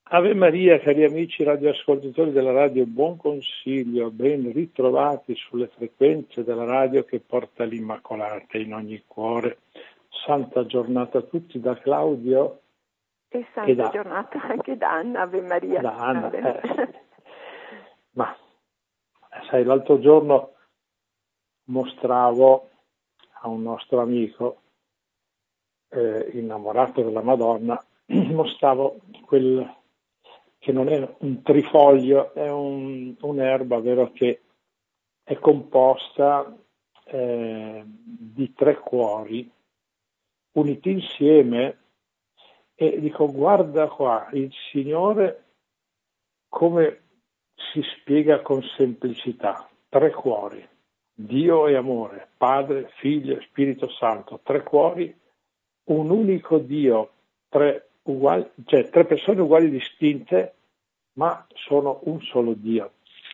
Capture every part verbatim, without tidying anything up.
Ave Maria, cari amici radioascoltatori della radio Buon Consiglio, ben ritrovati sulle frequenze della radio che porta l'Immacolata in ogni cuore. Santa giornata a tutti da Claudio e santa e da, giornata anche da Anna, Ave Maria. Da Anna. Eh, ma sai, l'altro giorno mostravo a un nostro amico eh, innamorato della Madonna, mostravo quel che non è un trifoglio, è un, un'erba, vero, che è composta eh, di tre cuori uniti insieme, e dico: guarda qua, il Signore come si spiega con semplicità. Tre cuori, Dio e amore, Padre, Figlio e Spirito Santo, tre cuori, un unico Dio, tre uguali, cioè tre persone uguali distinte, ma sono un solo Dio.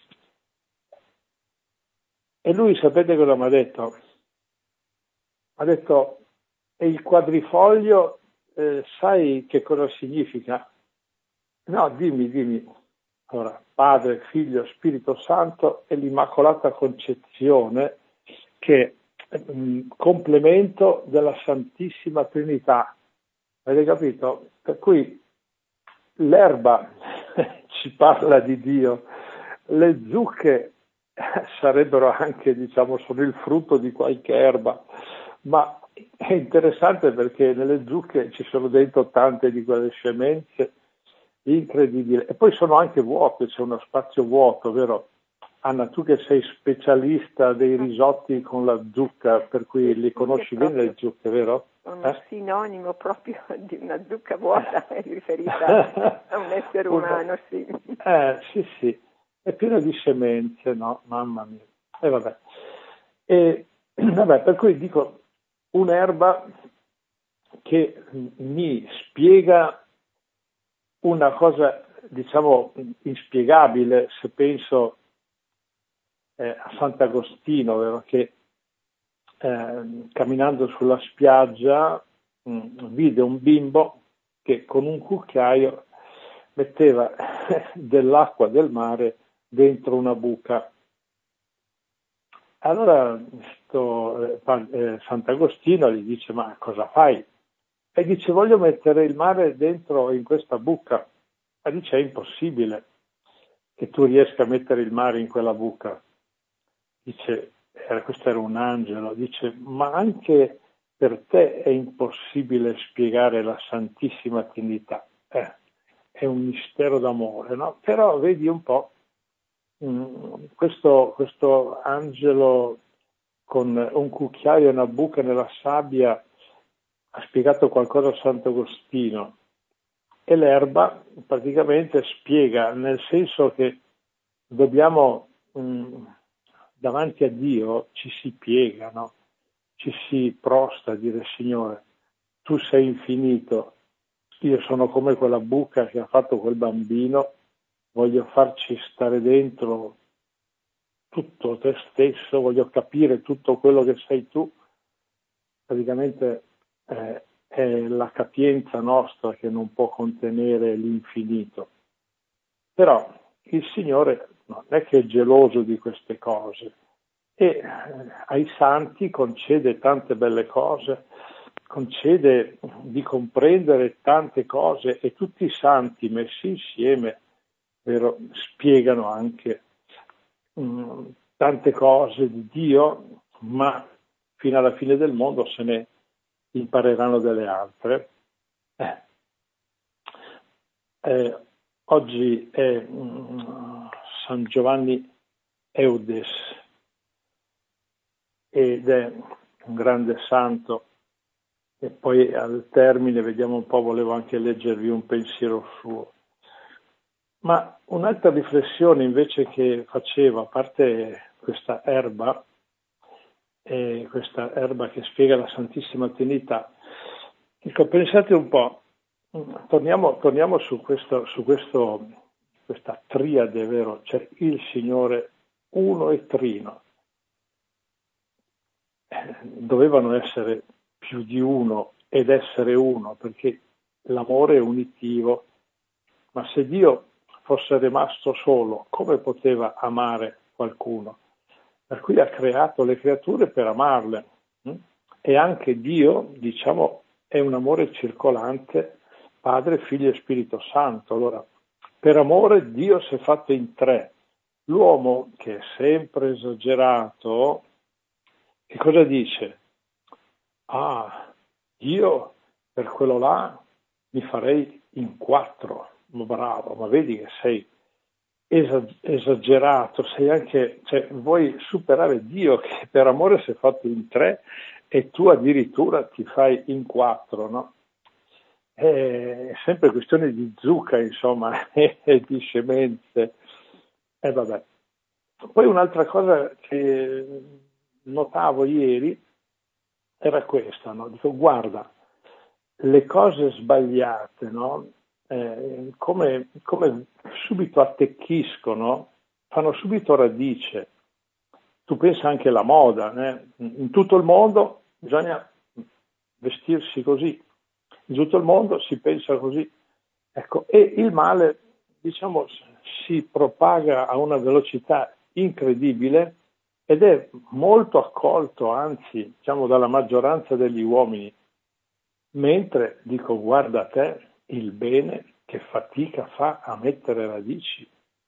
E lui, sapete cosa mi ha detto? Mi ha detto: e il quadrifoglio, eh, sai che cosa significa? No, dimmi, dimmi. Allora, Padre, Figlio, Spirito Santo e l'Immacolata Concezione, che è un complemento della Santissima Trinità. Avete capito? Per cui l'erba ci parla di Dio, le zucche sarebbero anche, diciamo, sono il frutto di qualche erba, ma è interessante perché nelle zucche ci sono dentro tante di quelle scemenze incredibili, e poi sono anche vuote, c'è uno spazio vuoto, vero? Anna, tu che sei specialista dei risotti con la zucca, per cui li conosci bene le zucche, vero? Uno eh? sinonimo proprio di una zucca vuota, è riferita a un essere umano, sì. Eh, sì, sì, è pieno di semenze, no? Mamma mia. E vabbè. E, vabbè, per cui dico, un'erba che mi spiega una cosa, diciamo, inspiegabile, se penso eh, a Sant'Agostino, vero? Che eh, camminando sulla spiaggia mh, vide un bimbo che con un cucchiaio metteva dell'acqua del mare dentro una buca. Allora sto, eh, Sant'Agostino gli dice: ma cosa fai? E dice: voglio mettere il mare dentro in questa buca. Ma dice: è impossibile che tu riesca a mettere il mare in quella buca. Dice: eh, questo era un angelo. Dice: ma anche per te è impossibile spiegare la Santissima Trinità. Eh, è un mistero d'amore, no? Però vedi un po', mh, questo, questo angelo con un cucchiaio e una buca nella sabbia ha spiegato qualcosa a Sant'Agostino, e l'erba praticamente spiega, nel senso che dobbiamo, mh, davanti a Dio ci si piega, no? Ci si prosta a dire: Signore, tu sei infinito, io sono come quella buca che ha fatto quel bambino, voglio farci stare dentro tutto te stesso, voglio capire tutto quello che sei tu. Praticamente eh, è la capienza nostra che non può contenere l'infinito. Però il Signore non è che è geloso di queste cose, e eh, ai santi concede tante belle cose, concede di comprendere tante cose, e tutti i santi messi insieme, vero, spiegano anche mh, tante cose di Dio, ma fino alla fine del mondo se ne impareranno delle altre. Eh. Eh, oggi è mh, San Giovanni Eudes ed è un grande santo, e poi al termine vediamo un po', volevo anche leggervi un pensiero suo. Ma un'altra riflessione invece che facevo, a parte questa erba, eh, questa erba che spiega la Santissima Trinità, ecco, pensate un po', torniamo, torniamo su, questo, su questo, questa triade, vero? Cioè il Signore uno e trino. Eh, dovevano essere più di uno ed essere uno, perché l'amore è unitivo, ma se Dio fosse rimasto solo, come poteva amare qualcuno? Per cui ha creato le creature per amarle. E anche Dio, diciamo, è un amore circolante, Padre, Figlio e Spirito Santo. Allora, per amore Dio si è fatto in tre. L'uomo, che è sempre esagerato, che cosa dice? Ah, io per quello là mi farei in quattro. Ma bravo, ma vedi che sei esagerato, sei anche, cioè, vuoi superare Dio che per amore si è fatto in tre e tu addirittura ti fai in quattro, no? È sempre questione di zucca, insomma, e di scemenze. E vabbè. Poi un'altra cosa che notavo ieri era questa, no? Dico, guarda, le cose sbagliate, no? Eh, come, come subito attecchiscono, fanno subito radice. Tu pensa anche alla moda, né? In tutto il mondo bisogna vestirsi così, in tutto il mondo si pensa così. Ecco, e il male, diciamo, si propaga a una velocità incredibile ed è molto accolto, anzi, diciamo, dalla maggioranza degli uomini. Mentre, dico, guarda te, il bene che fatica fa a mettere radici.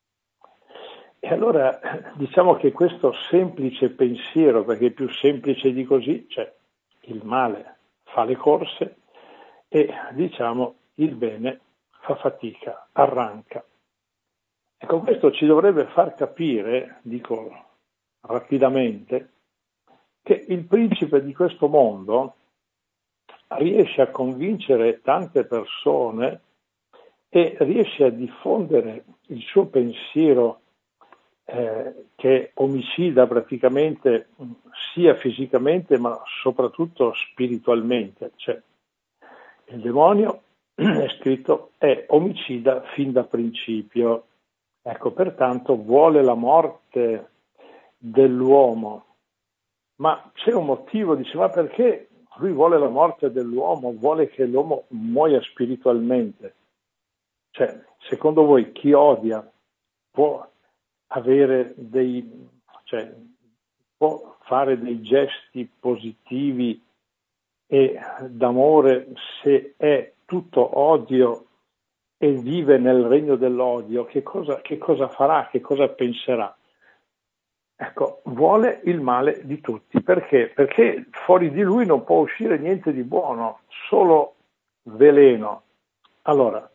E allora diciamo che questo semplice pensiero, perché più semplice di così, cioè il male fa le corse e diciamo il bene fa fatica, arranca. Ecco, questo ci dovrebbe far capire, dico rapidamente, che il principe di questo mondo riesce a convincere tante persone e riesce a diffondere il suo pensiero eh, che omicida praticamente sia fisicamente ma soprattutto spiritualmente. Cioè, il demonio è scritto è omicida fin da principio. Ecco, pertanto vuole la morte dell'uomo. Ma c'è un motivo, dice, ma perché lui vuole la morte dell'uomo, vuole che l'uomo muoia spiritualmente? Cioè, secondo voi chi odia può avere dei, cioè, può fare dei gesti positivi e d'amore se è tutto odio e vive nel regno dell'odio? Che cosa, che cosa farà? Che cosa penserà? Ecco, vuole il male di tutti. Perché? Perché fuori di lui non può uscire niente di buono, solo veleno. Allora,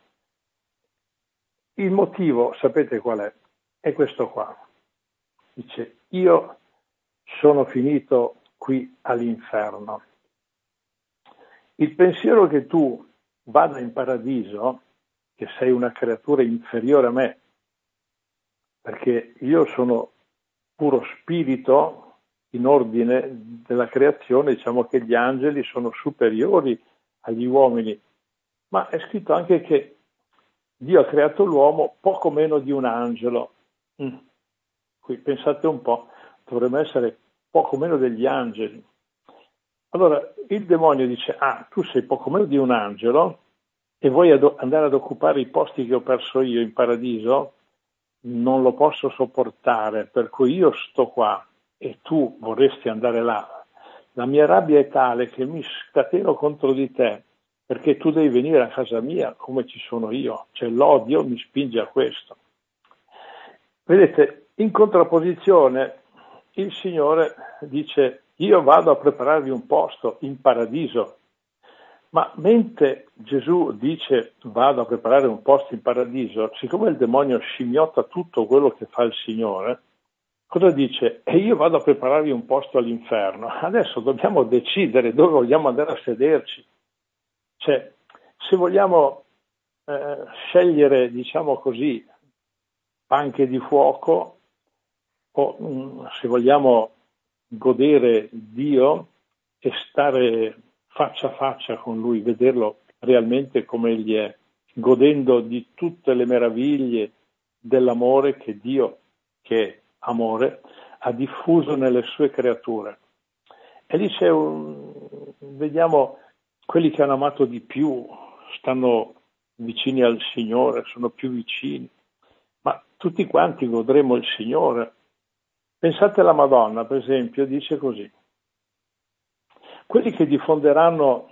il motivo, sapete qual è? È questo qua. Dice, io sono finito qui all'inferno. Il pensiero che tu vada in paradiso, che sei una creatura inferiore a me, perché io sono puro spirito in ordine della creazione, diciamo che gli angeli sono superiori agli uomini, ma è scritto anche che Dio ha creato l'uomo poco meno di un angelo. Mm. Qui pensate un po', dovremmo essere poco meno degli angeli. Allora il demonio dice, ah, tu sei poco meno di un angelo e vuoi ad- andare ad occupare i posti che ho perso io in paradiso? Non lo posso sopportare, per cui io sto qua e tu vorresti andare là. La mia rabbia è tale che mi scateno contro di te, perché tu devi venire a casa mia come ci sono io. Cioè l'odio mi spinge a questo. Vedete, in contrapposizione il Signore dice, io vado a prepararvi un posto in paradiso. Ma mentre Gesù dice vado a preparare un posto in paradiso, siccome il demonio scimmiotta tutto quello che fa il Signore, cosa dice? E io vado a prepararvi un posto all'inferno. Adesso dobbiamo decidere dove vogliamo andare a sederci. Cioè, se vogliamo eh, scegliere, diciamo così, panche di fuoco, o mh, se vogliamo godere Dio e stare faccia a faccia con Lui, vederlo realmente come Egli è, godendo di tutte le meraviglie dell'amore che Dio, che è amore, ha diffuso nelle sue creature. E lì c'è un, vediamo, quelli che hanno amato di più stanno vicini al Signore, sono più vicini, ma tutti quanti godremo il Signore. Pensate alla Madonna, per esempio, dice così: quelli che diffonderanno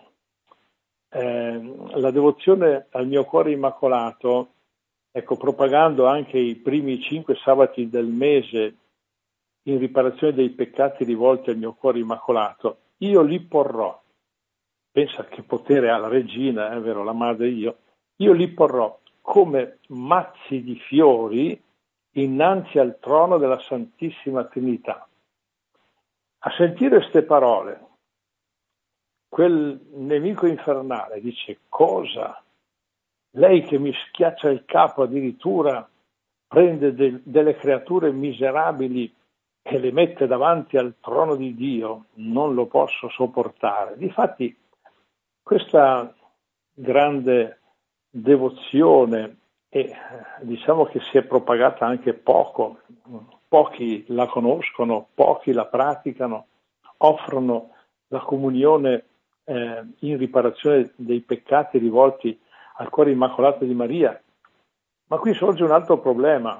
eh, la devozione al mio cuore immacolato, ecco, propagando anche i primi cinque sabati del mese in riparazione dei peccati rivolti al mio cuore immacolato, io li porrò. Pensa che potere ha la regina, è vero, la madre io, io li porrò come mazzi di fiori innanzi al trono della Santissima Trinità. A sentire queste parole, quel nemico infernale dice: cosa? Lei che mi schiaccia il capo addirittura prende de- delle creature miserabili e le mette davanti al trono di Dio? Non lo posso sopportare. Difatti questa grande devozione, e diciamo che si è propagata anche poco, pochi la conoscono, pochi la praticano, offrono la comunione eh, in riparazione dei peccati rivolti al cuore immacolato di Maria. Ma qui sorge un altro problema,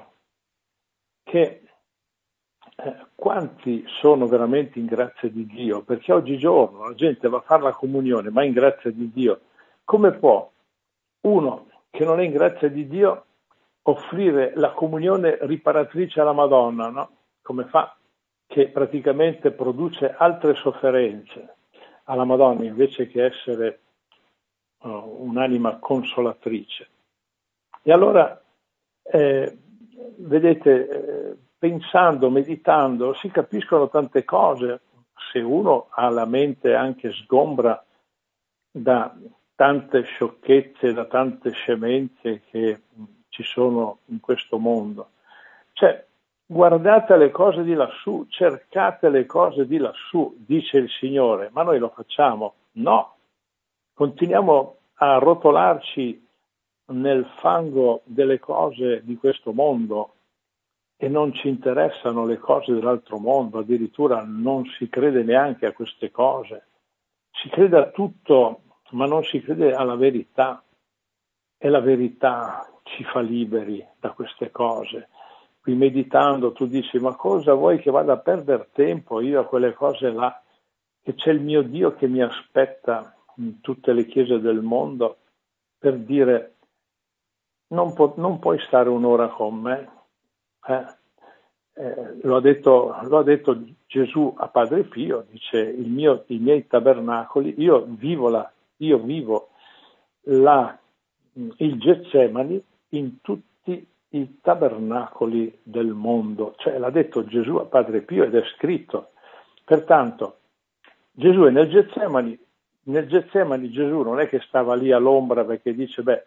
che eh, quanti sono veramente in grazia di Dio? Perché oggigiorno la gente va a fare la comunione, ma in grazia di Dio. Come può uno che non è in grazia di Dio offrire la comunione riparatrice alla Madonna, no? Come fa? Che praticamente produce altre sofferenze alla Madonna invece che essere uh, un'anima consolatrice. E allora, eh, vedete, eh, pensando, meditando, si capiscono tante cose se uno ha la mente anche sgombra da tante sciocchezze, da tante scemenze che ci sono in questo mondo. Cioè, guardate le cose di lassù, cercate le cose di lassù, dice il Signore, ma noi lo facciamo? No, continuiamo a rotolarci nel fango delle cose di questo mondo e non ci interessano le cose dell'altro mondo, addirittura non si crede neanche a queste cose, si crede a tutto, ma non si crede alla verità, e la verità ci fa liberi da queste cose. Qui meditando tu dici: ma cosa vuoi che vada a perdere tempo io a quelle cose là, che c'è il mio Dio che mi aspetta in tutte le chiese del mondo per dire: non, pu- non puoi stare un'ora con me. Eh? Eh, lo, ha detto, lo ha detto Gesù a Padre Pio, dice: il mio, i miei tabernacoli, io vivo, la, io vivo la, il Getsemani in tutti i tabernacoli del mondo. Cioè l'ha detto Gesù a Padre Pio ed è scritto. Pertanto Gesù è nel Getsemani, nel Getsemani Gesù non è che stava lì all'ombra perché dice: beh,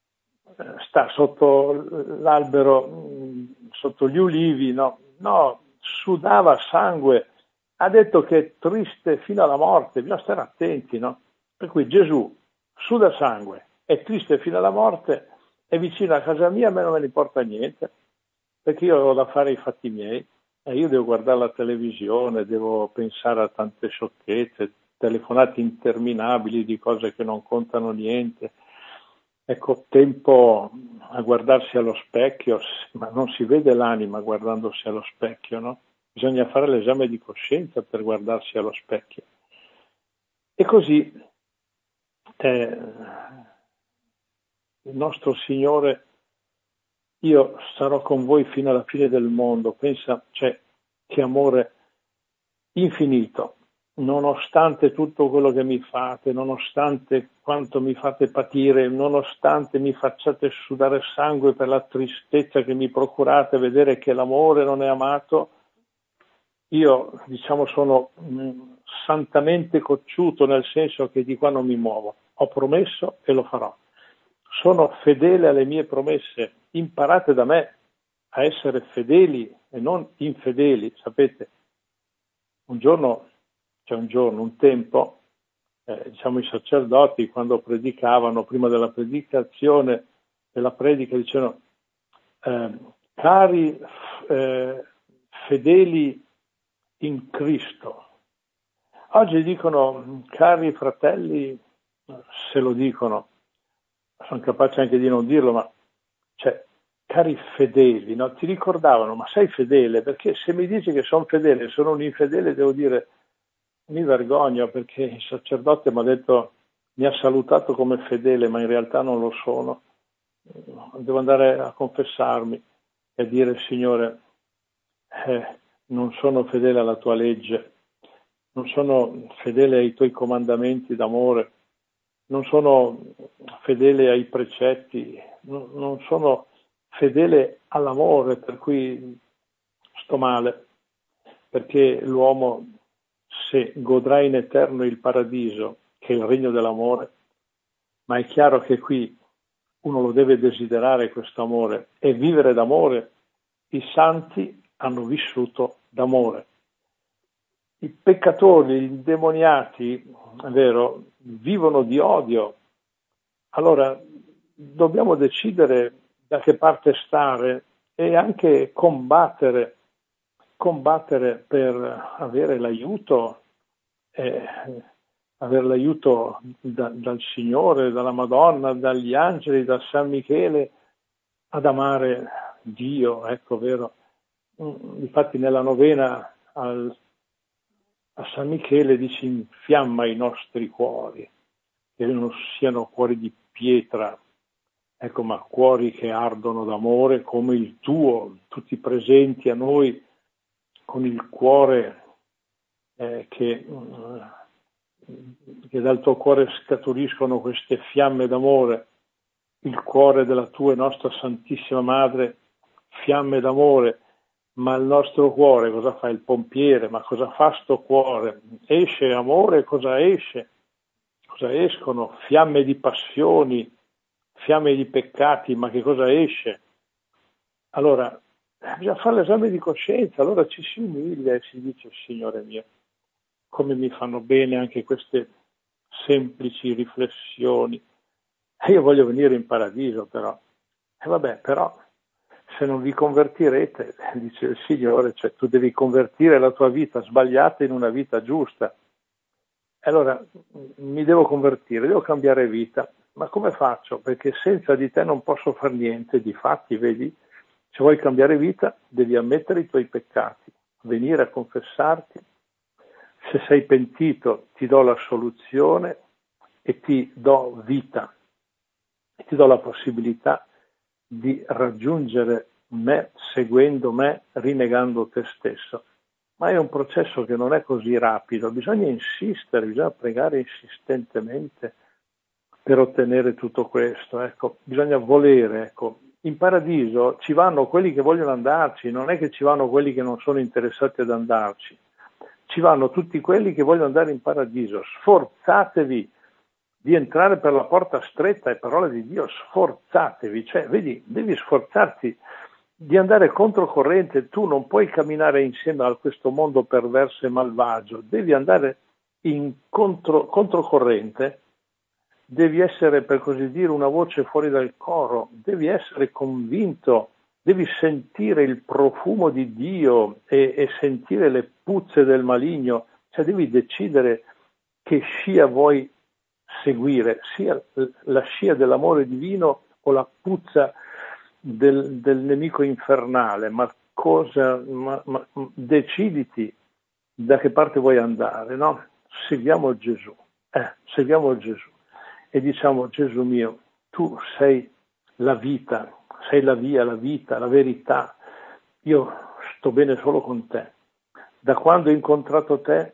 sta sotto l'albero, sotto gli ulivi, no, no, sudava sangue, ha detto che è triste fino alla morte, bisogna stare attenti, no? Per cui Gesù suda sangue, è triste fino alla morte, è vicino a casa mia, a me non me ne importa niente, perché io ho da fare i fatti miei, e io devo guardare la televisione, devo pensare a tante sciocchezze, telefonate interminabili di cose che non contano niente. Ecco, tempo a guardarsi allo specchio, ma non si vede l'anima guardandosi allo specchio, no? Bisogna fare l'esame di coscienza per guardarsi allo specchio. E così eh, il nostro Signore: io sarò con voi fino alla fine del mondo. Pensa, cioè, che amore infinito. Nonostante tutto quello che mi fate, nonostante quanto mi fate patire, nonostante mi facciate sudare sangue per la tristezza che mi procurate, vedere che l'amore non è amato, io, diciamo, sono mh, santamente cocciuto, nel senso che di qua non mi muovo. Ho promesso e lo farò. Sono fedele alle mie promesse. Imparate da me a essere fedeli e non infedeli, sapete. Un giorno, cioè un giorno, un tempo, eh, diciamo i sacerdoti quando predicavano, prima della predicazione della predica, dicevano: eh, cari eh, fedeli in Cristo. Oggi dicono: cari fratelli, se lo dicono, sono capace anche di non dirlo, ma cioè, cari fedeli, no? Ti ricordavano, ma sei fedele? Perché se mi dici che sono fedele e sono un infedele, devo dire, mi vergogno, perché il sacerdote mi ha detto, mi ha salutato come fedele, ma in realtà non lo sono. Devo andare a confessarmi e dire, Signore, eh, non sono fedele alla tua legge, non sono fedele ai tuoi comandamenti d'amore, non sono fedele ai precetti, non, non sono fedele all'amore, per cui sto male, perché l'uomo, se godrà in eterno il paradiso, che è il regno dell'amore, ma è chiaro che qui uno lo deve desiderare questo amore e vivere d'amore. I santi hanno vissuto d'amore. I peccatori, gli indemoniati, è vero, vivono di odio. Allora dobbiamo decidere da che parte stare e anche combattere, combattere per avere l'aiuto, eh, avere l'aiuto da, dal Signore, dalla Madonna, dagli angeli, da San Michele, ad amare Dio, ecco, vero? Infatti nella novena al, a San Michele dice infiamma i nostri cuori, che non siano cuori di pietra, ecco, ma cuori che ardono d'amore come il tuo, tutti presenti a noi con il cuore eh, che, che dal tuo cuore scaturiscono queste fiamme d'amore, il cuore della tua e nostra Santissima Madre, fiamme d'amore. Ma il nostro cuore cosa fa? Il pompiere, ma cosa fa sto cuore? Esce amore, cosa esce? Cosa escono? Fiamme di passioni, fiamme di peccati, ma che cosa esce? Allora, bisogna fare l'esame di coscienza, allora ci si umilia e si dice, Signore mio, come mi fanno bene anche queste semplici riflessioni. Io voglio venire in paradiso però. E vabbè, però se non vi convertirete, dice il Signore, cioè tu devi convertire la tua vita sbagliata in una vita giusta. E allora mi devo convertire, devo cambiare vita. Ma come faccio? Perché senza di te non posso fare niente. Difatti, vedi, se vuoi cambiare vita devi ammettere i tuoi peccati, venire a confessarti. Se sei pentito ti do la soluzione e ti do vita, e ti do la possibilità di raggiungere me, seguendo me, rinnegando te stesso. Ma è un processo che non è così rapido, bisogna insistere, bisogna pregare insistentemente per ottenere tutto questo, ecco, bisogna volere, ecco. In paradiso ci vanno quelli che vogliono andarci, non è che ci vanno quelli che non sono interessati ad andarci, ci vanno tutti quelli che vogliono andare in paradiso. Sforzatevi di entrare per la porta stretta, è parola di Dio, sforzatevi, cioè vedi, devi sforzarti di andare controcorrente, tu non puoi camminare insieme a questo mondo perverso e malvagio, devi andare in contro, controcorrente, devi essere, per così dire, una voce fuori dal coro, devi essere convinto, devi sentire il profumo di Dio e, e sentire le puzze del maligno, cioè devi decidere che scia vuoi seguire, sia la scia dell'amore divino o la puzza del, del nemico infernale, ma cosa, ma, ma, deciditi da che parte vuoi andare, no? Seguiamo Gesù, eh, seguiamo Gesù e diciamo Gesù mio, tu sei la vita, sei la via, la vita, la verità, io sto bene solo con te, da quando ho incontrato te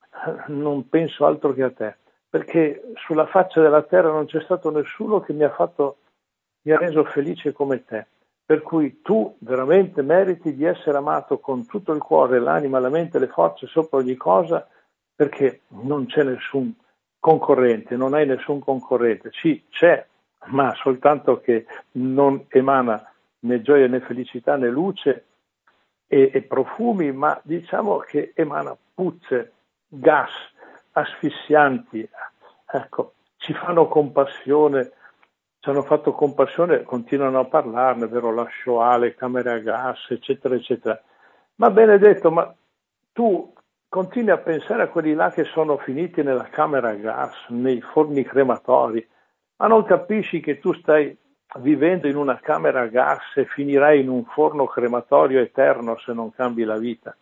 non penso altro che a te, perché sulla faccia della terra non c'è stato nessuno che mi ha fatto, mi ha reso felice come te, per cui tu veramente meriti di essere amato con tutto il cuore, l'anima, la mente, le forze, sopra ogni cosa, perché non c'è nessun concorrente, non hai nessun concorrente, sì, c'è, ma soltanto che non emana né gioia né felicità né luce e, e profumi, ma diciamo che emana puzze, gas asfissianti, ecco, ci fanno compassione, ci hanno fatto compassione, continuano a parlarne, vero, la Shoah, le camere a gas, eccetera, eccetera. Ma Benedetto, ma tu continui a pensare a quelli là che sono finiti nella camera a gas, nei forni crematori, Ma non capisci che tu stai vivendo in una camera a gas e finirai in un forno crematorio eterno se non cambi la vita?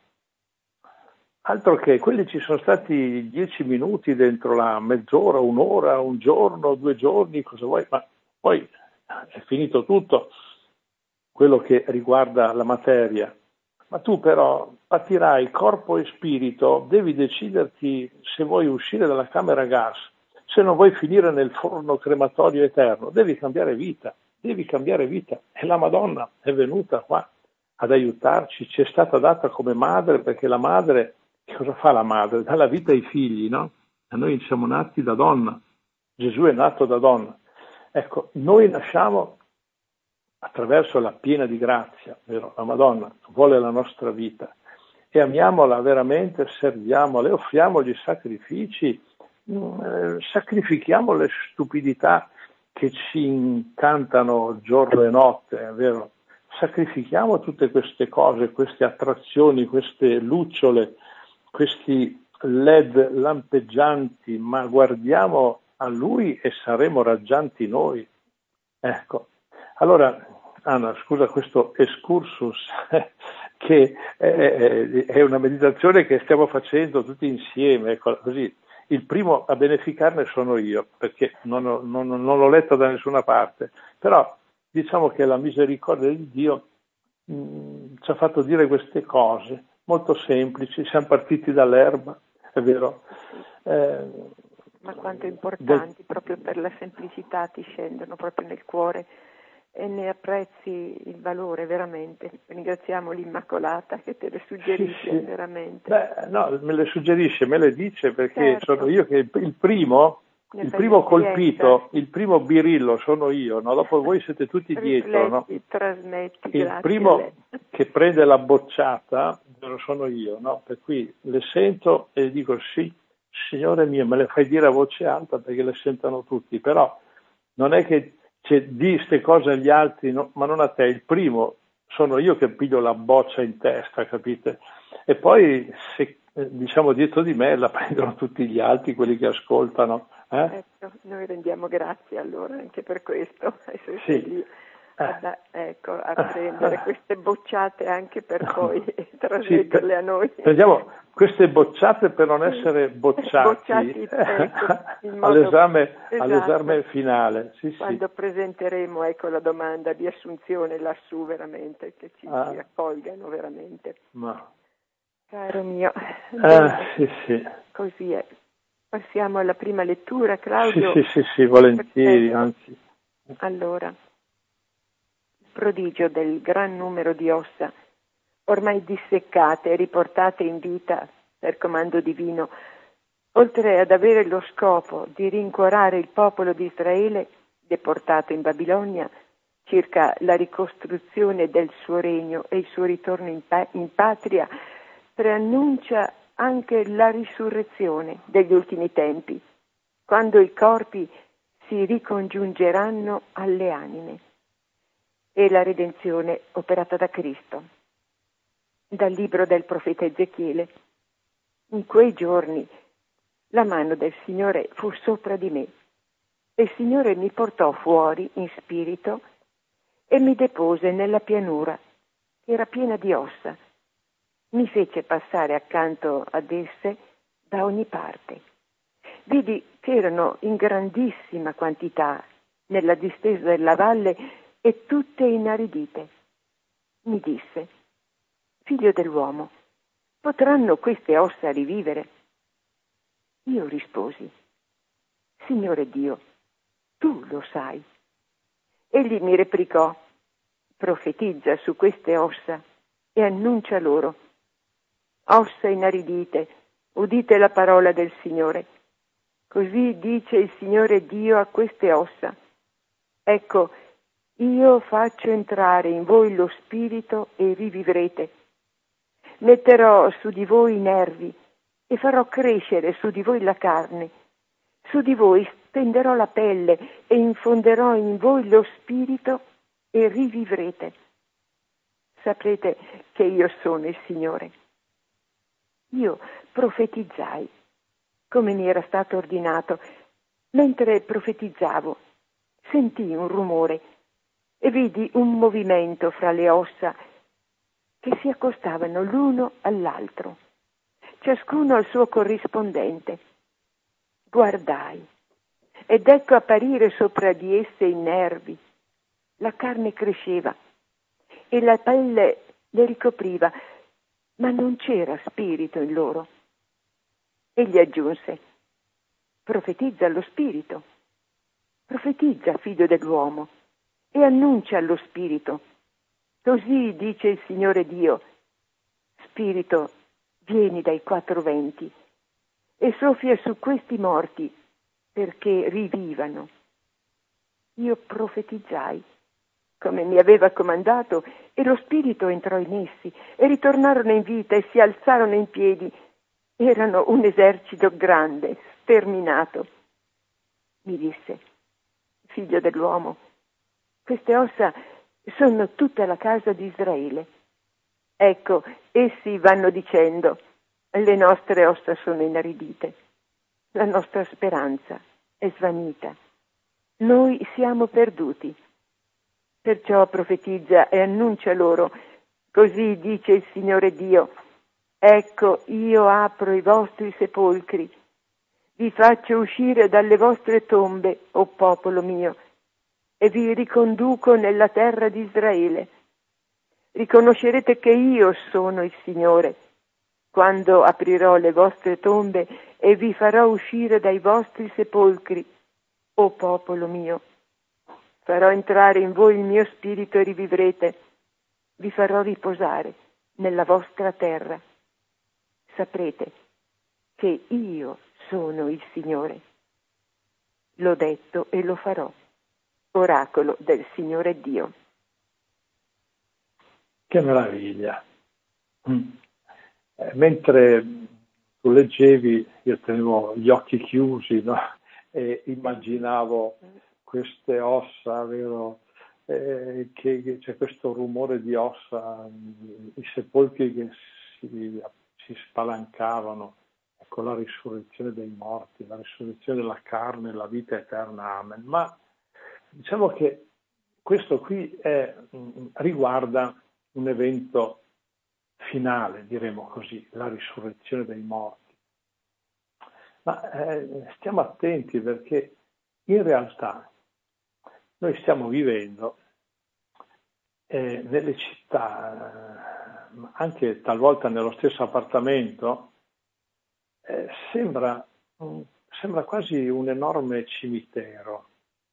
Altro che, quelli ci sono stati dieci minuti dentro la mezz'ora, un'ora, un giorno, due giorni, cosa vuoi, ma poi è finito tutto quello che riguarda la materia. Ma tu però patirai corpo e spirito, devi deciderti se vuoi uscire dalla camera a gas, se non vuoi finire nel forno crematorio eterno, devi cambiare vita, devi cambiare vita. E la Madonna è venuta qua ad aiutarci, ci è stata data come madre, perché la madre, che cosa fa la madre? Dà la vita ai figli, no? E noi siamo nati da donna, Gesù è nato da donna. Ecco, noi nasciamo attraverso la piena di grazia, vero? La Madonna vuole la nostra vita e amiamola veramente, serviamola e offriamogli sacrifici, eh, sacrifichiamo le stupidità che ci incantano giorno e notte, vero? Sacrifichiamo tutte queste cose, queste attrazioni, queste lucciole, questi led lampeggianti, ma guardiamo a Lui e saremo raggianti noi. Ecco. Allora, Anna, scusa questo excursus che è, è una meditazione che stiamo facendo tutti insieme, ecco, così. Il primo a beneficarne sono io, perché non, ho, non, non l'ho letta da nessuna parte, però diciamo che la misericordia di Dio mh, ci ha fatto dire queste cose molto semplici, siamo partiti dall'erba, è vero. Eh, Ma quanto importanti, del... proprio per la semplicità ti scendono proprio nel cuore e ne apprezzi il valore veramente. Ringraziamo l'Immacolata che te le suggerisce, sì, sì. Veramente. Beh, no, me le suggerisce, me le dice perché certo. Sono io che il primo, ne il primo colpito, il primo birillo sono io, no? Dopo voi siete tutti Rifletti, dietro, no? Trasmetti, il primo che prende la bocciata sono io, no? Per cui le sento e dico sì, Signore mio, me le fai dire a voce alta perché le sentano tutti, però non è che cioè, di queste cose agli altri, no, ma non a te, il primo sono io che piglio la boccia in testa, capite? E poi, se, eh, diciamo, dietro di me la prendono tutti gli altri, quelli che ascoltano. Eh? Ecco, noi rendiamo grazie allora anche per questo, essere sì. lì a, ecco, a prendere queste bocciate anche per poi trasmetterle sì, a noi. Prendiamo queste bocciate per non essere bocciati, bocciati ecco, all'esame, esatto. all'esame finale. Sì, Quando sì. presenteremo ecco, la domanda di assunzione lassù veramente, che ci, ah. ci accolgano veramente. Ma. Caro mio, ah, sì, sì. Così è. Passiamo alla prima lettura, Claudio. Sì, sì, sì, sì volentieri, anzi. Allora, il prodigio del gran numero di ossa, ormai disseccate e riportate in vita per comando divino, oltre ad avere lo scopo di rincuorare il popolo di Israele deportato in Babilonia circa la ricostruzione del suo regno e il suo ritorno in, pa- in patria, preannuncia anche la risurrezione degli ultimi tempi, quando i corpi si ricongiungeranno alle anime, e la redenzione operata da Cristo. Dal libro del profeta Ezechiele: in quei giorni la mano del Signore fu sopra di me, e il Signore mi portò fuori in spirito e mi depose nella pianura, che era piena di ossa. Mi fece passare accanto ad esse da ogni parte. Vidi che erano in grandissima quantità nella distesa della valle e tutte inaridite. Mi disse: figlio dell'uomo, potranno queste ossa rivivere? Io risposi: Signore Dio, tu lo sai. Egli mi replicò: profetizza su queste ossa e annuncia loro: ossa inaridite, udite la parola del Signore. Così dice il Signore Dio a queste ossa: ecco, io faccio entrare in voi lo spirito e rivivrete. Metterò su di voi i nervi e farò crescere su di voi la carne. Su di voi stenderò la pelle e infonderò in voi lo spirito e rivivrete. Saprete che io sono il Signore. Io profetizzai come mi era stato ordinato. Mentre profetizzavo, sentii un rumore e vidi un movimento fra le ossa che si accostavano l'uno all'altro, ciascuno al suo corrispondente. Guardai, ed ecco apparire sopra di esse i nervi. La carne cresceva e la pelle le ricopriva, ma non c'era spirito in loro. Egli aggiunse: profetizza allo spirito, profetizza, figlio dell'uomo, e annuncia allo spirito. Così dice il Signore Dio: spirito, vieni dai quattro venti e soffia su questi morti perché rivivano. Io profetizzai come mi aveva comandato, e lo spirito entrò in essi e ritornarono in vita e si alzarono in piedi. Erano un esercito grande, sterminato. Mi disse: figlio dell'uomo, queste ossa sono tutta la casa di Israele. Ecco, essi vanno dicendo: le nostre ossa sono inaridite, la nostra speranza è svanita, noi siamo perduti. Perciò profetizza e annuncia loro: così dice il Signore Dio: ecco, io apro i vostri sepolcri, vi faccio uscire dalle vostre tombe, o popolo mio, e vi riconduco nella terra di Israele. Riconoscerete che io sono il Signore, quando aprirò le vostre tombe e vi farò uscire dai vostri sepolcri, o popolo mio. Farò entrare in voi il mio spirito e rivivrete. Vi farò riposare nella vostra terra. Saprete che io sono il Signore. L'ho detto e lo farò. Oracolo del Signore Dio. Che meraviglia! Mm. Eh, mentre tu leggevi, io tenevo gli occhi chiusi, no? E immaginavo queste ossa, vero? Eh, che, che c'è questo rumore di ossa, i sepolcri che si, si spalancavano, ecco la risurrezione dei morti, la risurrezione della carne, la vita eterna, amen. Ma diciamo che questo qui è, riguarda un evento finale, diremo così, la risurrezione dei morti. Ma eh, stiamo attenti, perché in realtà noi stiamo vivendo eh, nelle città, eh, anche talvolta nello stesso appartamento, eh, sembra, mh, sembra quasi un enorme cimitero.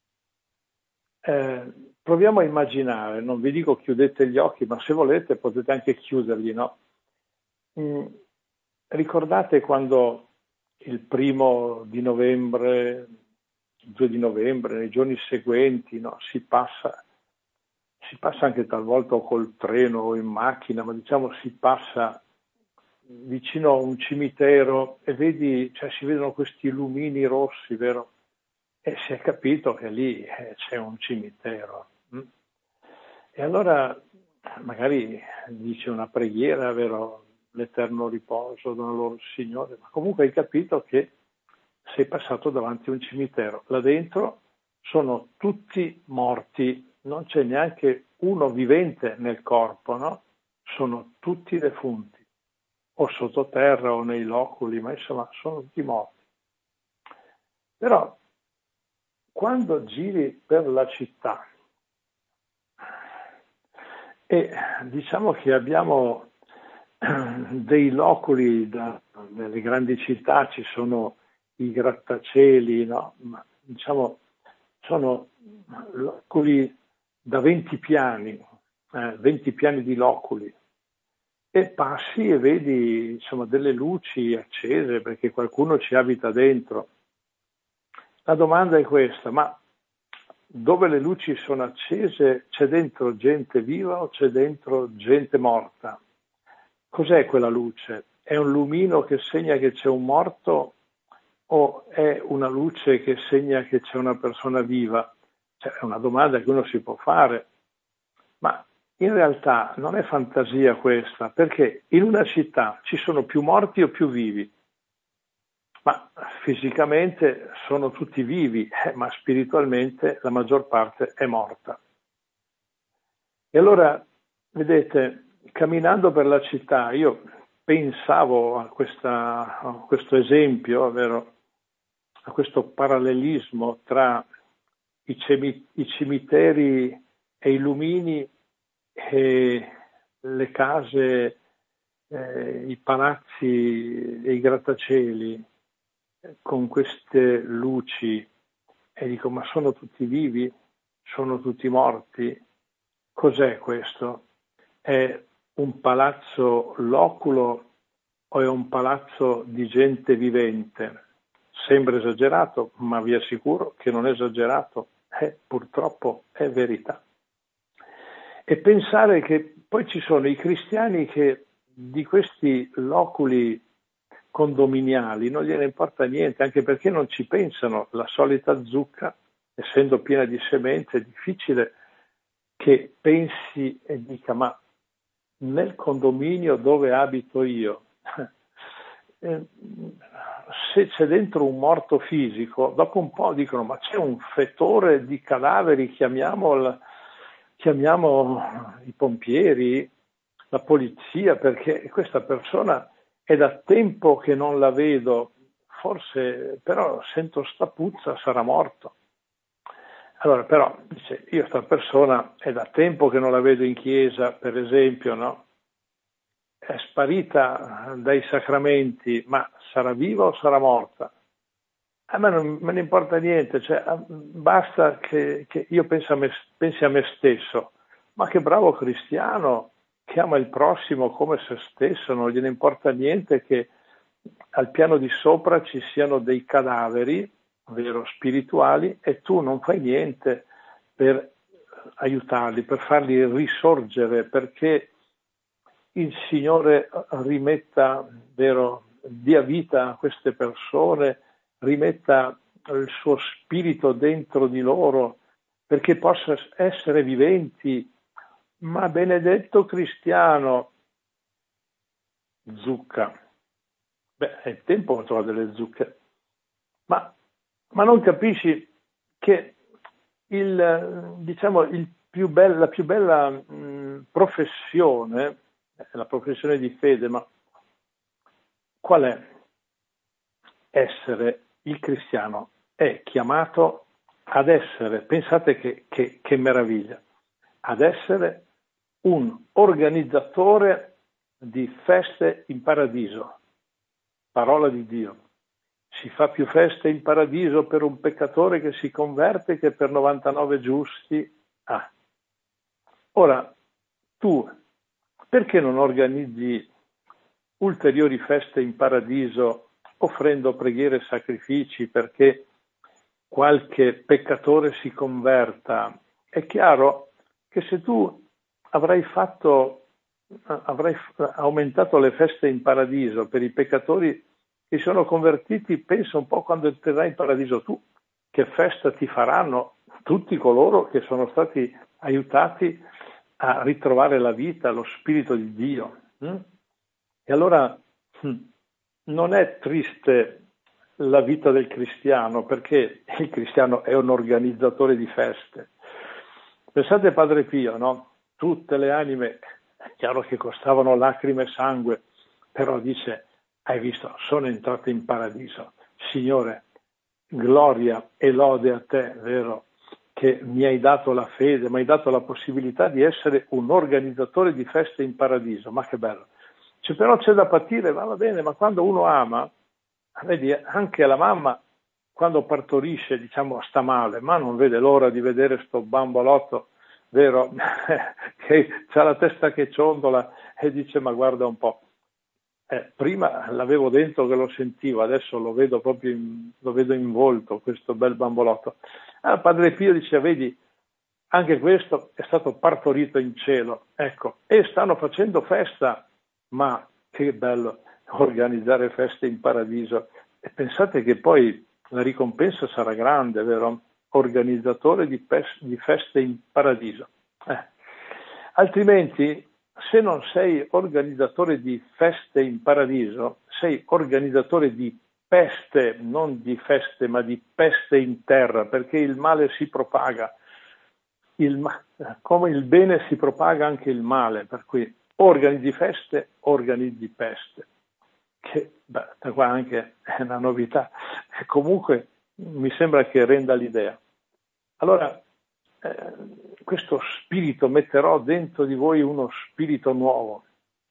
Eh, proviamo a immaginare, non vi dico chiudete gli occhi, ma se volete potete anche chiuderli, no? Mm, ricordate quando il primo di novembre, il due di novembre, nei giorni seguenti, no, si passa, si passa anche talvolta o col treno o in macchina, ma diciamo si passa vicino a un cimitero e vedi, cioè si vedono questi lumini rossi, vero? E si è capito che lì eh, c'è un cimitero. Mm? E allora magari dice una preghiera, vero? L'eterno riposo del loro Signore, ma comunque hai capito che sei passato davanti a un cimitero. Là dentro sono tutti morti, non c'è neanche uno vivente nel corpo, no? Sono tutti defunti, o sottoterra o nei loculi, ma insomma sono tutti morti. Però quando giri per la città e diciamo che abbiamo dei loculi, da, nelle grandi città ci sono i grattacieli, no? Ma, diciamo sono loculi da venti piani, eh, venti piani di loculi, e passi e vedi insomma delle luci accese perché qualcuno ci abita dentro. La domanda è questa: ma dove le luci sono accese c'è dentro gente viva o c'è dentro gente morta? Cos'è quella luce? È un lumino che segna che c'è un morto o è una luce che segna che c'è una persona viva? Cioè, è una domanda che uno si può fare, ma in realtà non è fantasia questa, perché in una città ci sono più morti o più vivi? ma fisicamente sono tutti vivi, eh, ma spiritualmente la maggior parte è morta. E allora, vedete, camminando per la città, io pensavo a, questa, a questo esempio, ovvero a questo parallelismo tra i, cemi, i cimiteri e i lumini e le case, eh, i palazzi e i grattacieli con queste luci, e dico, ma sono tutti vivi? Sono tutti morti? Cos'è questo? È un palazzo loculo o è un palazzo di gente vivente? Sembra esagerato, ma vi assicuro che non è esagerato, è, purtroppo è verità. E pensare che poi ci sono i cristiani che di questi loculi condominiali non gliene importa niente, anche perché non ci pensano. La solita zucca, essendo piena di semente, è difficile che pensi e dica, ma nel condominio dove abito io, se c'è dentro un morto fisico, dopo un po' dicono, ma c'è un fetore di cadaveri, chiamiamo, chiamiamo i pompieri, la polizia, perché questa persona è da tempo che non la vedo, forse però sento sta puzza, sarà morto. Allora però, dice, io sta persona è da tempo che non la vedo in chiesa, per esempio, no? È sparita dai sacramenti, ma sarà viva o sarà morta? A me non me ne importa niente, cioè, basta che, che io pensi a, me, pensi a me stesso, ma che bravo cristiano che ama il prossimo come se stesso, non gliene importa niente che al piano di sopra ci siano dei cadaveri, vero, spirituali, e tu non fai niente per aiutarli, per farli risorgere, perché il Signore rimetta, vero, dia vita a queste persone, rimetta il suo spirito dentro di loro, perché possa essere viventi. Ma benedetto cristiano, zucca. Beh, è il tempo che trova delle zucche. Ma, ma non capisci che il, diciamo, il più bella, la più bella mh, professione, la professione di fede, ma qual è? Essere il cristiano è chiamato ad essere, pensate che, che, che meraviglia, ad essere un organizzatore di feste in paradiso. Parola di Dio. Si fa più feste in paradiso per un peccatore che si converte che per novantanove giusti. Ah. Ora, tu perché non organizzi ulteriori feste in paradiso offrendo preghiere e sacrifici perché qualche peccatore si converta? È chiaro che se tu avrai fatto avrai aumentato le feste in paradiso per i peccatori che sono convertiti, pensa un po' quando entrerai in paradiso tu, che festa ti faranno tutti coloro che sono stati aiutati a ritrovare la vita, lo spirito di Dio. E allora non è triste la vita del cristiano, perché il cristiano è un organizzatore di feste. Pensate a Padre Pio, no? Tutte le anime, è chiaro che costavano lacrime e sangue, però dice, hai visto, sono entrato in paradiso. Signore, gloria e lode a te, vero, che mi hai dato la fede, mi hai dato la possibilità di essere un organizzatore di feste in paradiso. Ma che bello. Cioè, però c'è da patire, va bene, ma quando uno ama, vedi, anche la mamma, quando partorisce, diciamo, sta male, ma non vede l'ora di vedere sto bambolotto, vero, che c'ha la testa che ciondola e dice, ma guarda un po', eh, prima l'avevo dentro che lo sentivo, adesso lo vedo proprio in, lo vedo in volto, questo bel bambolotto. Ah, Padre Pio dice, vedi, anche questo è stato partorito in cielo, ecco, e stanno facendo festa, ma che bello organizzare feste in paradiso. E pensate che poi la ricompensa sarà grande, vero? Organizzatore di, pes- di feste in paradiso. Eh. Altrimenti, se non sei organizzatore di feste in paradiso, sei organizzatore di peste, non di feste, ma di peste in terra, perché il male si propaga. Il ma- come il bene si propaga anche il male, per cui organizzi feste, organizzi peste, che beh, da qua anche è una novità, e comunque mi sembra che renda l'idea. Allora, eh, questo spirito, metterò dentro di voi uno spirito nuovo.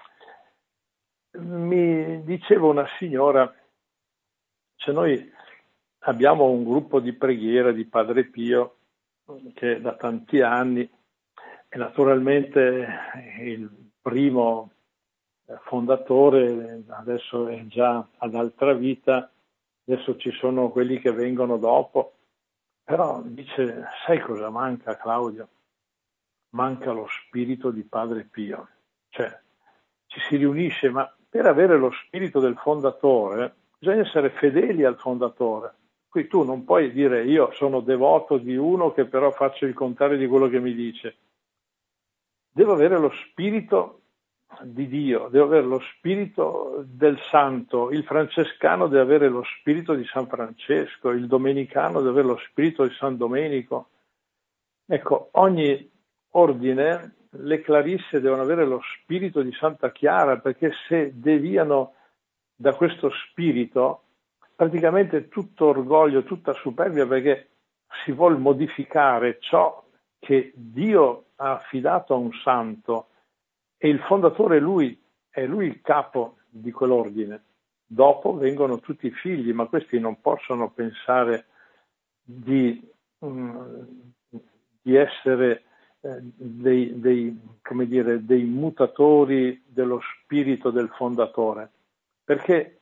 Mi diceva una signora, cioè noi abbiamo un gruppo di preghiera di Padre Pio che da tanti anni, e naturalmente il primo fondatore adesso è già ad altra vita, adesso ci sono quelli che vengono dopo, però dice, sai cosa manca, Claudio? Manca lo spirito di Padre Pio, cioè ci si riunisce, ma per avere lo spirito del fondatore bisogna essere fedeli al fondatore. Qui tu non puoi dire io sono devoto di uno che però faccio il contrario di quello che mi dice. Devo avere lo spirito di Dio, devo avere lo spirito del santo, il francescano deve avere lo spirito di San Francesco, il domenicano deve avere lo spirito di San Domenico. Ecco, ogni ordine, le clarisse devono avere lo spirito di Santa Chiara, perché se deviano da questo spirito, praticamente tutto orgoglio, tutta superbia, perché si vuol modificare ciò che Dio ha affidato a un santo, e il fondatore è lui, è lui il capo di quell'ordine. Dopo vengono tutti i figli, ma questi non possono pensare di, um, di essere eh, dei, dei, come dire, dei mutatori dello spirito del fondatore, perché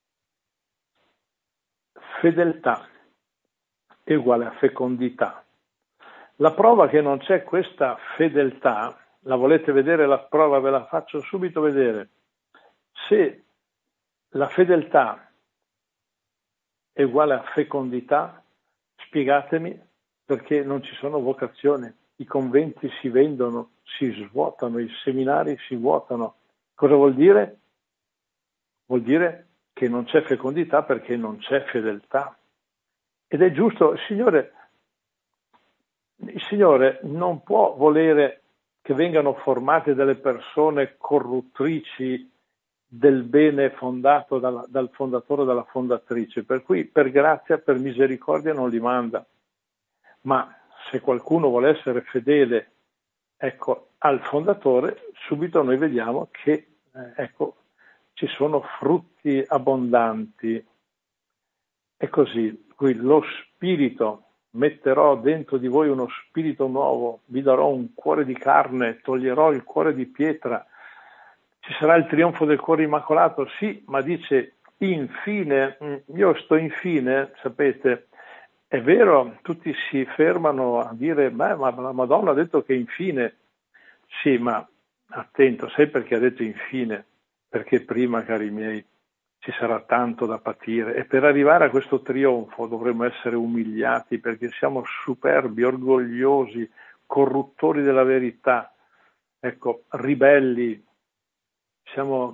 fedeltà è uguale a fecondità. La prova che non c'è questa fedeltà, la volete vedere la prova? Ve la faccio subito vedere. Se la fedeltà è uguale a fecondità, spiegatemi perché non ci sono vocazioni. I conventi si vendono, si svuotano, i seminari si vuotano. Cosa vuol dire? Vuol dire che non c'è fecondità perché non c'è fedeltà. Ed è giusto, il Signore, il Signore non può volere che vengano formate delle persone corruttrici del bene fondato dal, dal fondatore o dalla fondatrice, per cui per grazia, per misericordia non li manda. Ma se qualcuno vuole essere fedele, ecco, al fondatore, subito noi vediamo che eh, ecco, ci sono frutti abbondanti. È così, qui lo spirito, metterò dentro di voi uno spirito nuovo, vi darò un cuore di carne, toglierò il cuore di pietra. Ci sarà il trionfo del cuore immacolato? Sì, ma dice infine, io sto infine, sapete, è vero, tutti si fermano a dire, beh, ma la Madonna ha detto che infine, sì, ma attento, sai perché ha detto infine? Perché prima, cari miei, ci sarà tanto da patire e per arrivare a questo trionfo dovremo essere umiliati perché siamo superbi, orgogliosi, corruttori della verità, ecco, ribelli, siamo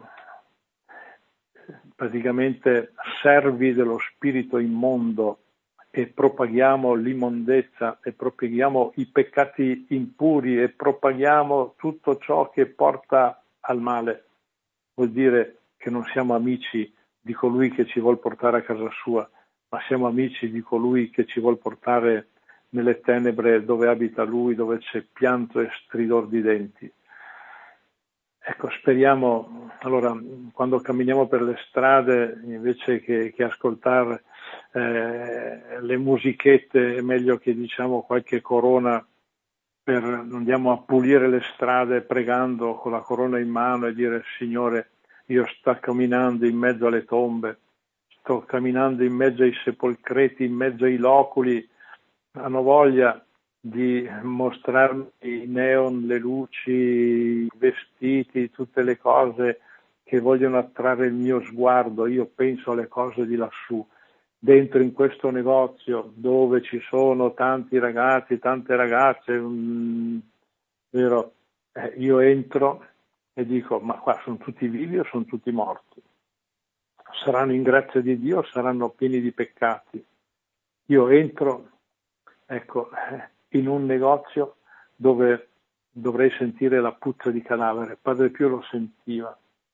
praticamente servi dello spirito immondo e propaghiamo l'immondezza e propaghiamo i peccati impuri e propaghiamo tutto ciò che porta al male. Vuol dire che non siamo amici di colui che ci vuol portare a casa sua, ma siamo amici di colui che ci vuol portare nelle tenebre dove abita lui, dove c'è pianto e stridor di denti. Ecco, speriamo, allora, quando camminiamo per le strade, invece che, che ascoltare eh, le musichette, è meglio che diciamo qualche corona, per, andiamo a pulire le strade pregando con la corona in mano e dire, Signore, io sto camminando in mezzo alle tombe, sto camminando in mezzo ai sepolcreti, in mezzo ai loculi, hanno voglia di mostrarmi i neon, le luci, i vestiti, tutte le cose che vogliono attrarre il mio sguardo. Io penso alle cose di lassù, dentro in questo negozio dove ci sono tanti ragazzi, tante ragazze, mh, vero? Eh, io entro e dico, ma qua sono tutti vivi o sono tutti morti? saranno in grazia di Dio, saranno pieni di peccati. Io entro, ecco, in un negozio dove dovrei sentire la puzza di cadavere. Padre Pio lo sentiva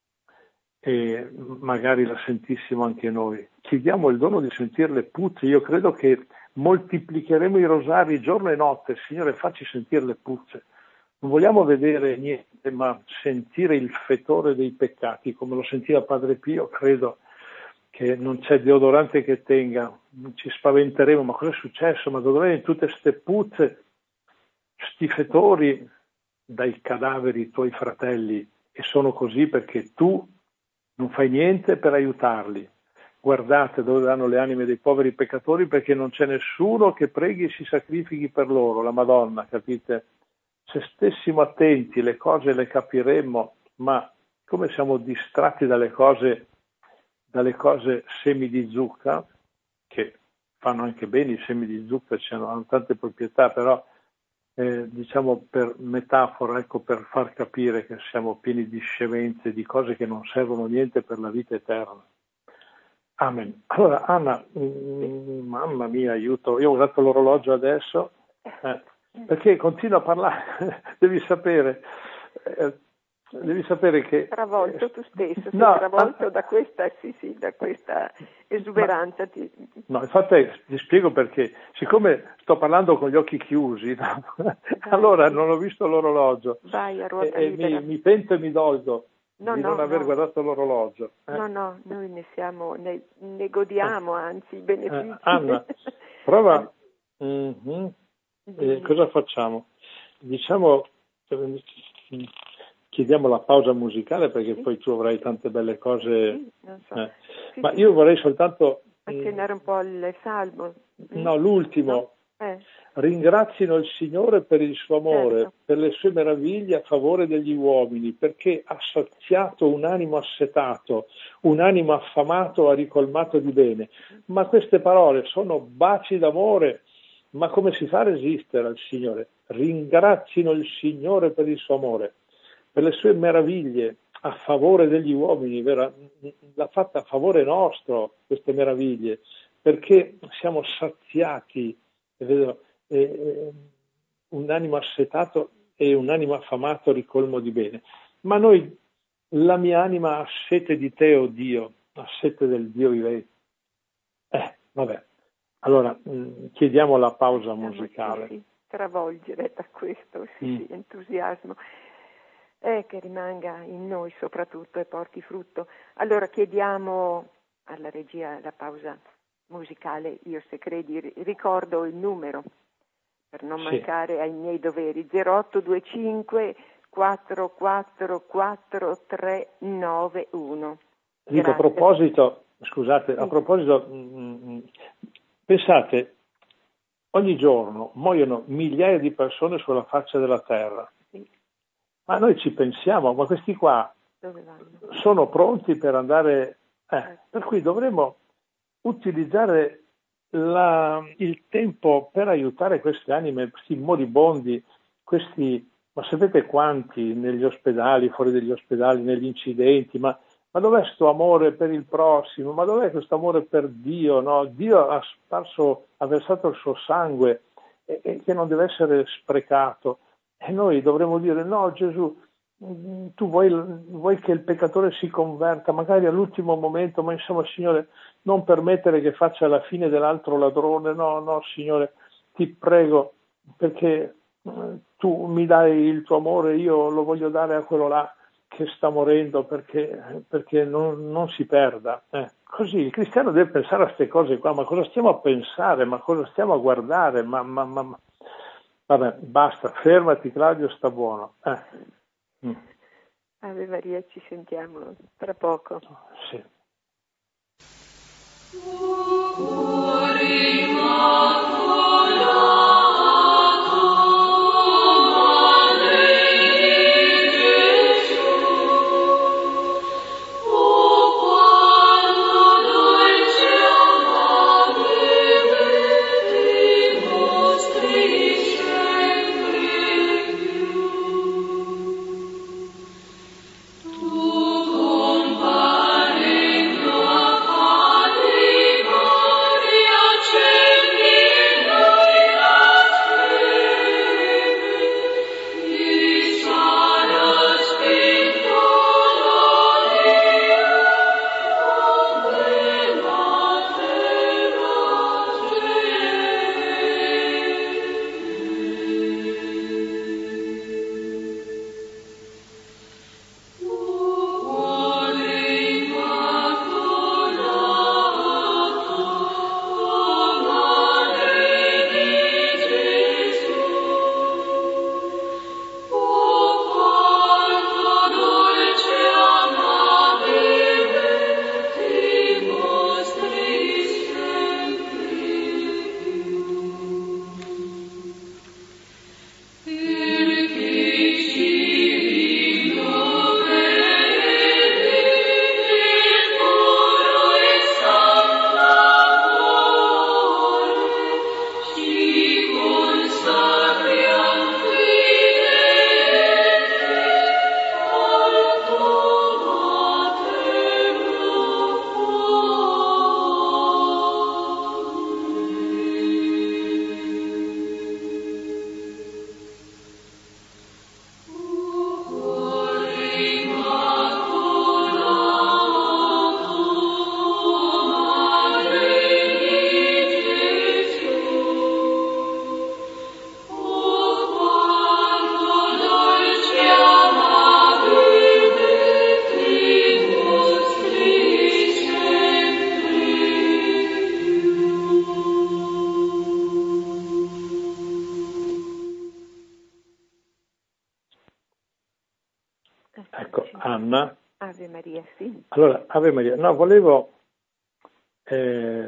e magari la sentissimo anche noi. Chiediamo il dono di sentire le puzze. Io credo che moltiplicheremo i rosari giorno e notte. Signore, facci sentire le puzze. Non vogliamo vedere niente, ma sentire il fetore dei peccati, come lo sentiva Padre Pio. Credo che non c'è deodorante che tenga. Ci spaventeremo, ma cosa è successo? Ma dove tutte queste puzze, sti fetori dai cadaveri tuoi fratelli? E sono così perché tu non fai niente per aiutarli. Guardate dove vanno le anime dei poveri peccatori, perché non c'è nessuno che preghi e si sacrifichi per loro, la Madonna, capite? Se stessimo attenti le cose le capiremmo, ma come siamo distratti dalle cose, dalle cose semi di zucca, che fanno anche bene i semi di zucca, hanno tante proprietà, però eh, diciamo per metafora, ecco, per far capire che siamo pieni di scemenze, di cose che non servono niente per la vita eterna. Amen. Allora Anna, mh, mamma mia, aiuto, io ho usato l'orologio adesso, eh, perché continuo a parlare, devi sapere, eh, devi sapere che... Travolto tu stesso, sei no, travolto ah, da questa, sì, sì, da questa esuberanza. Ma, ti... No, infatti ti spiego perché, siccome sto parlando con gli occhi chiusi, no? Allora non ho visto l'orologio. Vai a ruota e, e mi, mi pento e mi dolgo no, di no, non aver no. guardato l'orologio. Eh? No, no, noi ne siamo, ne, ne godiamo, eh. anzi, i benefici. Eh, Anna, prova, mm-hmm. eh, cosa facciamo? Diciamo, chiediamo la pausa musicale perché sì. Poi tu avrai tante belle cose. Sì, non so. eh. sì, Ma sì. io vorrei soltanto... accennare un po' il salmo. No, l'ultimo. No? Eh. Ringrazino il Signore per il suo amore, certo. per le sue meraviglie a favore degli uomini, perché ha saziato un animo assetato, un animo affamato ha ricolmato di bene. Ma queste parole sono baci d'amore, ma come si fa a resistere al Signore? Ringrazino il Signore per il suo amore, per le sue meraviglie a favore degli uomini, vero? L'ha fatta a favore nostro queste meraviglie, perché siamo saziati, vedo, eh, un animo assetato e un animo affamato ricolmo di bene. Ma noi, la mia anima ha sete di te, oh Dio, ha sete del Dio vivente. Eh, vabbè. Allora, mh, chiediamo la pausa musicale. Sì, sì, travolgere da questo sì, mm. sì, entusiasmo. Eh, che rimanga in noi soprattutto e porti frutto. Allora chiediamo alla regia la pausa musicale. Io, se credi, ricordo il numero per non sì. mancare ai miei doveri: zero otto due cinque quattro quattro quattro tre nove uno. Dico, a proposito, scusate, sì. a proposito, mh, pensate, ogni giorno muoiono migliaia di persone sulla faccia della terra. Sì. Ma noi ci pensiamo, ma questi qua Dove vanno? Sono pronti per andare, eh, per cui dovremmo utilizzare la, il tempo per aiutare queste anime, questi moribondi, questi, ma sapete quanti negli ospedali, fuori dagli ospedali, negli incidenti, ma, ma dov'è questo amore per il prossimo? Ma dov'è questo amore per Dio? No? Dio ha sparso, ha versato il suo sangue e, e che non deve essere sprecato. E noi dovremmo dire: no, Gesù, tu vuoi, vuoi che il peccatore si converta, magari all'ultimo momento, ma insomma, Signore, non permettere che faccia la fine dell'altro ladrone. No, no, Signore, ti prego, perché tu mi dai il tuo amore, io lo voglio dare a quello là che sta morendo, perché, perché non, non si perda. Eh. Così il cristiano deve pensare a queste cose qua. Ma cosa stiamo a pensare? Ma cosa stiamo a guardare? Ma, ma, ma, ma. Vabbè, basta, fermati Claudio, sta buono. Eh. Mm. Ave Maria, ci sentiamo tra poco. Sì. Tu comparendo Ecco, Anna. Ave Maria, sì. Allora, Ave Maria. No, volevo eh,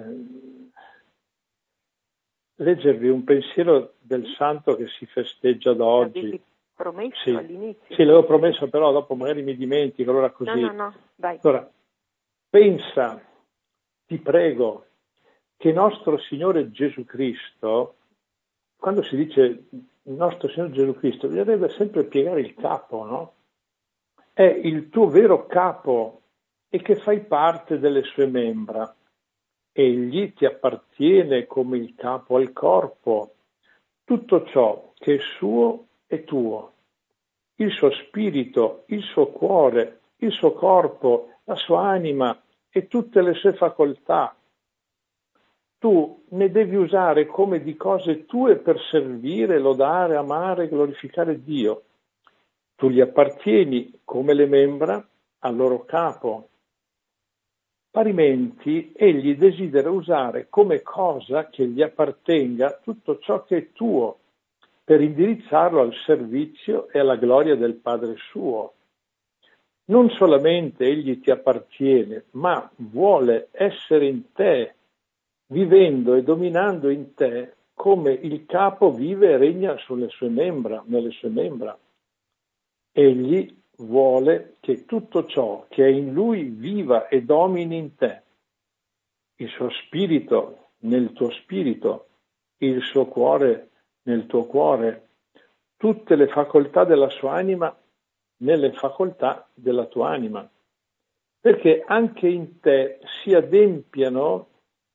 leggervi un pensiero del santo che si festeggia da oggi. L'avevi promesso sì. all'inizio? Sì, l'avevo promesso, però dopo magari mi dimentico, allora così. No, no, no, vai. Allora, pensa, ti prego, che nostro Signore Gesù Cristo, quando si dice nostro Signore Gesù Cristo, bisognerebbe sempre piegare il capo, no? È il tuo vero capo e che fai parte delle sue membra. Egli ti appartiene come il capo al corpo. Tutto ciò che è suo è tuo. Il suo spirito, il suo cuore, il suo corpo, la sua anima e tutte le sue facoltà. Tu ne devi usare come di cose tue per servire, lodare, amare, glorificare Dio. Tu gli appartieni come le membra al loro capo. Parimenti egli desidera usare come cosa che gli appartenga tutto ciò che è tuo, per indirizzarlo al servizio e alla gloria del Padre suo. Non solamente egli ti appartiene, ma vuole essere in te, vivendo e dominando in te come il capo vive e regna sulle sue membra, nelle sue membra. Egli vuole che tutto ciò che è in lui viva e domini in te. Il suo spirito nel tuo spirito, il suo cuore nel tuo cuore, tutte le facoltà della sua anima nelle facoltà della tua anima, perché anche in te si adempiano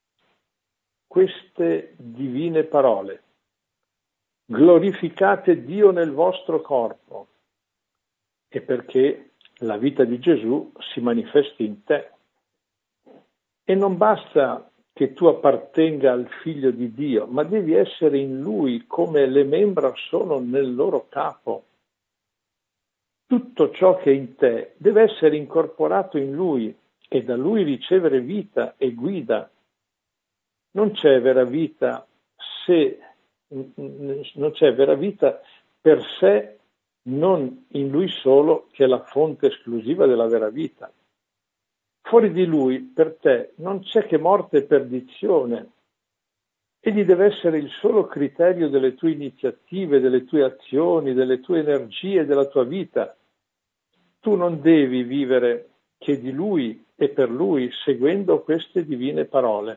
queste divine parole. Glorificate Dio nel vostro corpo, e perché la vita di Gesù si manifesti in te. E non basta che tu appartenga al Figlio di Dio, ma devi essere in Lui come le membra sono nel loro capo. Tutto ciò che è in te deve essere incorporato in Lui e da Lui ricevere vita e guida. Non c'è vera vita se non c'è vera vita per sé, non in Lui solo, che è la fonte esclusiva della vera vita. Fuori di Lui, per te, non c'è che morte e perdizione. Egli deve essere il solo criterio delle tue iniziative, delle tue azioni, delle tue energie, della tua vita. Tu non devi vivere che di Lui e per Lui, seguendo queste divine parole.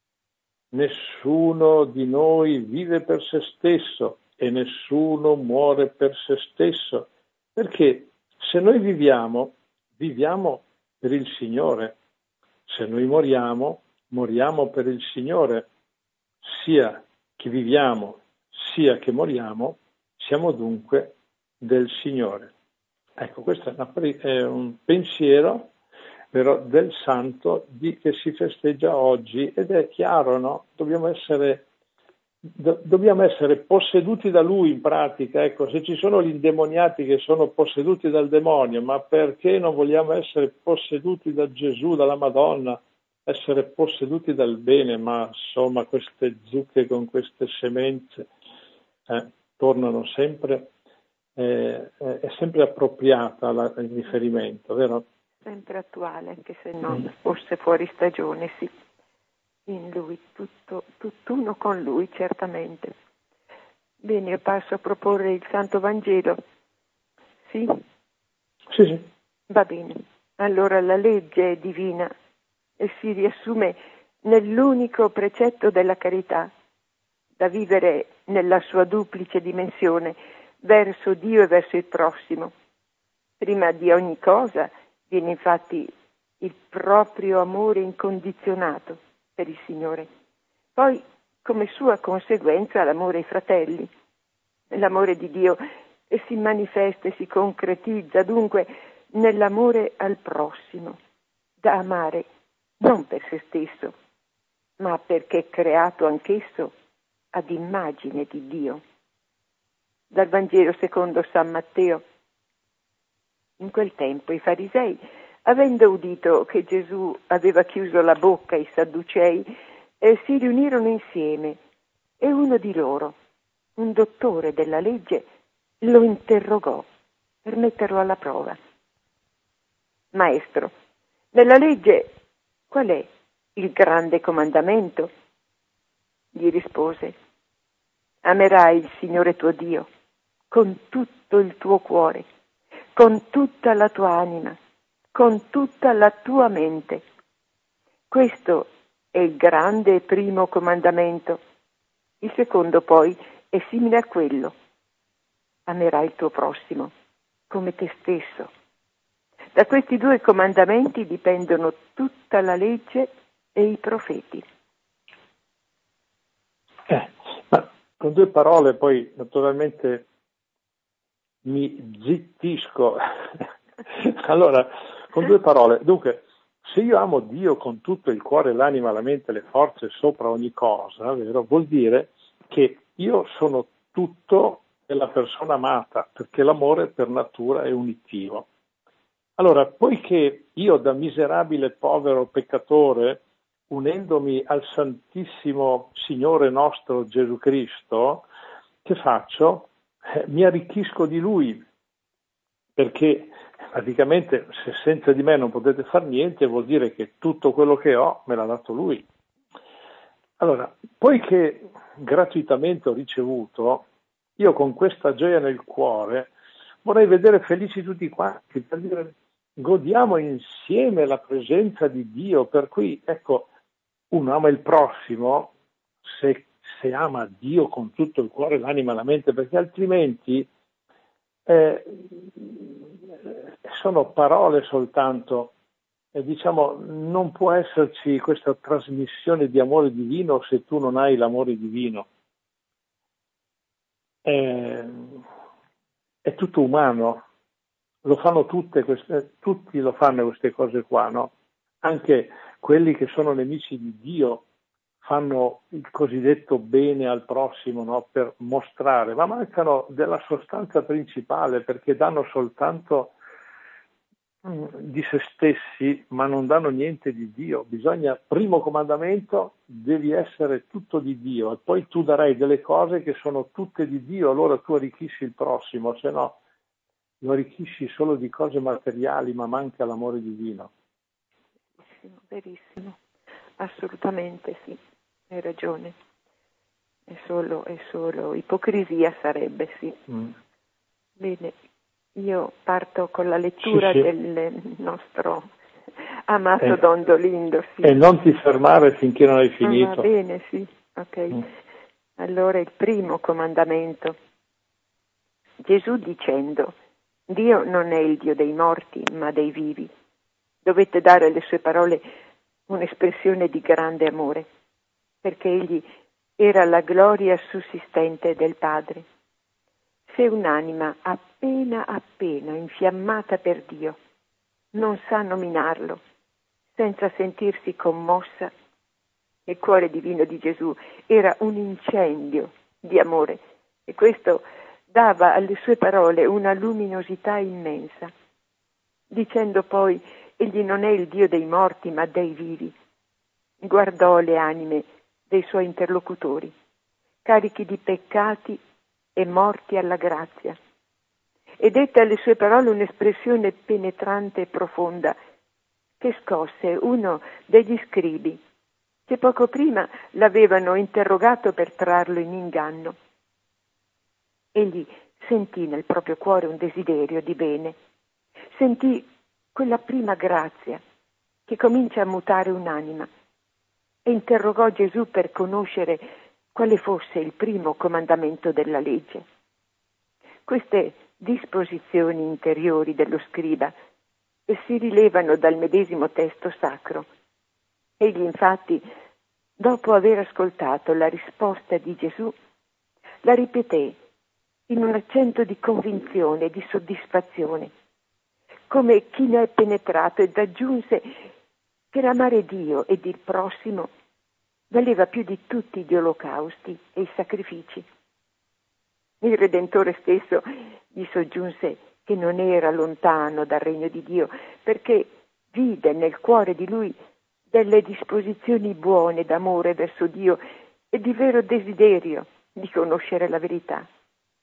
Nessuno di noi vive per se stesso e nessuno muore per se stesso, perché se noi viviamo, viviamo per il Signore. Se noi moriamo, moriamo per il Signore. Sia che viviamo, sia che moriamo, siamo dunque del Signore. Ecco, questo è, una, è un pensiero però del santo di, che si festeggia oggi, ed è chiaro, no? Dobbiamo essere, do, dobbiamo essere posseduti da Lui in pratica. Ecco, se ci sono gli indemoniati che sono posseduti dal demonio, ma perché non vogliamo essere posseduti da Gesù, dalla Madonna, essere posseduti dal bene? Ma insomma queste zucche con queste semenze eh, tornano sempre, eh, è sempre appropriata la, il riferimento, vero? Sempre attuale, anche se non fosse fuori stagione, sì. In Lui, tutto, tutt'uno con Lui, certamente. Bene, io passo a proporre il Santo Vangelo. Sì? Sì, sì. Va bene. Allora la legge è divina e si riassume nell'unico precetto della carità, da vivere nella sua duplice dimensione, verso Dio e verso il prossimo. Prima di ogni cosa viene infatti il proprio amore incondizionato per il Signore. Poi, come sua conseguenza, l'amore ai fratelli. L'amore di Dio si manifesta e si concretizza dunque nell'amore al prossimo, da amare non per se stesso, ma perché è creato anch'esso ad immagine di Dio. Dal Vangelo secondo San Matteo. In quel tempo i farisei, avendo udito che Gesù aveva chiuso la bocca ai Sadducei, eh, si riunirono insieme e uno di loro, un dottore della legge, lo interrogò per metterlo alla prova. Maestro, nella legge qual è il grande comandamento? Gli rispose: amerai il Signore tuo Dio con tutto il tuo cuore, con tutta la tua anima, con tutta la tua mente. Questo è il grande e primo comandamento. Il secondo poi è simile a quello: amerai il tuo prossimo come te stesso. Da questi due comandamenti dipendono tutta la legge e i profeti. Eh, ma con due parole poi naturalmente mi zittisco. Allora, con due parole, dunque, se io amo Dio con tutto il cuore, l'anima, la mente, le forze, sopra ogni cosa, vero? Vuol dire che io sono tutto della persona amata, perché l'amore per natura è unitivo. Allora, poiché io da miserabile, povero peccatore, unendomi al Santissimo Signore nostro Gesù Cristo, che faccio? Eh, mi arricchisco di Lui, perché praticamente se senza di me non potete far niente, vuol dire che tutto quello che ho me l'ha dato Lui. Allora, poiché gratuitamente ho ricevuto, io con questa gioia nel cuore vorrei vedere felici tutti quanti, per dire godiamo insieme la presenza di Dio, per cui ecco, uno ama il prossimo se, se ama Dio con tutto il cuore, l'anima e la mente, perché altrimenti eh, sono parole soltanto, e diciamo non può esserci questa trasmissione di amore divino se tu non hai l'amore divino. Eh, è tutto umano. Lo fanno tutte queste, tutti lo fanno queste cose qua, no? Anche quelli che sono nemici di Dio fanno il cosiddetto bene al prossimo, no? Per mostrare, ma mancano della sostanza principale, perché danno soltanto di se stessi, ma non danno niente di Dio. Bisogna, primo comandamento, devi essere tutto di Dio, e poi tu darai delle cose che sono tutte di Dio, allora tu arricchisci il prossimo, se no lo arricchisci solo di cose materiali, ma manca l'amore divino. Verissimo, verissimo, assolutamente sì, hai ragione. È solo, è solo ipocrisia sarebbe, sì. Mm. Bene, io parto con la lettura sì, sì. del nostro amato eh, Don Dolindo. Sì. E non ti fermare finché non hai finito. Ah, va bene, sì, ok. Mm. Allora il primo comandamento. Gesù dicendo: Dio non è il Dio dei morti, ma dei vivi. Dovete dare alle sue parole un'espressione di grande amore, perché egli era la gloria sussistente del Padre. Se un'anima appena appena infiammata per Dio non sa nominarlo senza sentirsi commossa, il cuore divino di Gesù era un incendio di amore, e questo dava alle sue parole una luminosità immensa. Dicendo poi: egli non è il Dio dei morti ma dei vivi, guardò le anime dei suoi interlocutori, carichi di peccati e morti alla grazia, e dette alle sue parole un'espressione penetrante e profonda che scosse uno degli scribi che poco prima l'avevano interrogato per trarlo in inganno. Egli sentì nel proprio cuore un desiderio di bene, sentì quella prima grazia che comincia a mutare un'anima, e interrogò Gesù per conoscere quale fosse il primo comandamento della legge. Queste disposizioni interiori dello scriba si rilevano dal medesimo testo sacro. Egli infatti, dopo aver ascoltato la risposta di Gesù, la ripeté in un accento di convinzione e di soddisfazione, come chi ne è penetrato, ed aggiunse che l'amare Dio ed il prossimo valeva più di tutti gli olocausti e i sacrifici. Il Redentore stesso gli soggiunse che non era lontano dal regno di Dio, perché vide nel cuore di lui delle disposizioni buone d'amore verso Dio e di vero desiderio di conoscere la verità.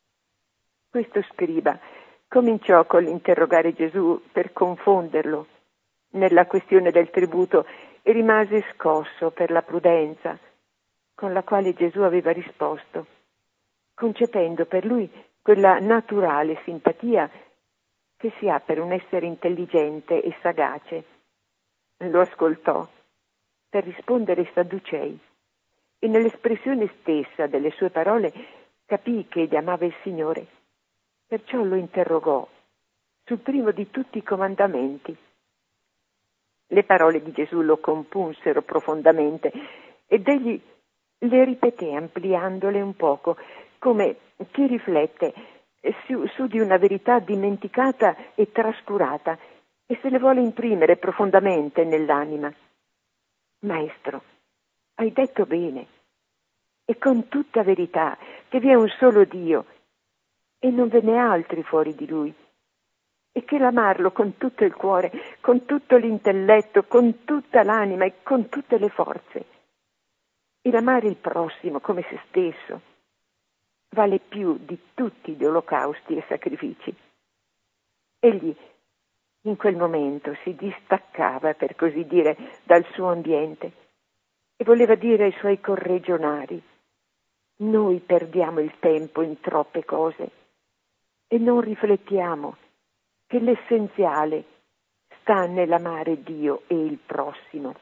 Questo scriba cominciò con l'interrogare Gesù per confonderlo nella questione del tributo e rimase scosso per la prudenza con la quale Gesù aveva risposto, concependo per lui quella naturale simpatia che si ha per un essere intelligente e sagace. Lo ascoltò per rispondere ai Sadducei e nell'espressione stessa delle sue parole capì che egli amava il Signore. Perciò lo interrogò sul primo di tutti i comandamenti. Le parole di Gesù lo compunsero profondamente ed egli le ripeté ampliandole un poco, come chi riflette su, su di una verità dimenticata e trascurata e se le vuole imprimere profondamente nell'anima. Maestro, hai detto bene e con tutta verità che vi è un solo Dio e non ve n'è altri fuori di Lui, e che l'amarlo con tutto il cuore, con tutto l'intelletto, con tutta l'anima e con tutte le forze, e l'amare il prossimo come se stesso, vale più di tutti gli olocausti e sacrifici. Egli in quel momento si distaccava, per così dire, dal suo ambiente e voleva dire ai suoi corregionari: noi perdiamo il tempo in troppe cose e non riflettiamo che l'essenziale sta nell'amare Dio e il prossimo.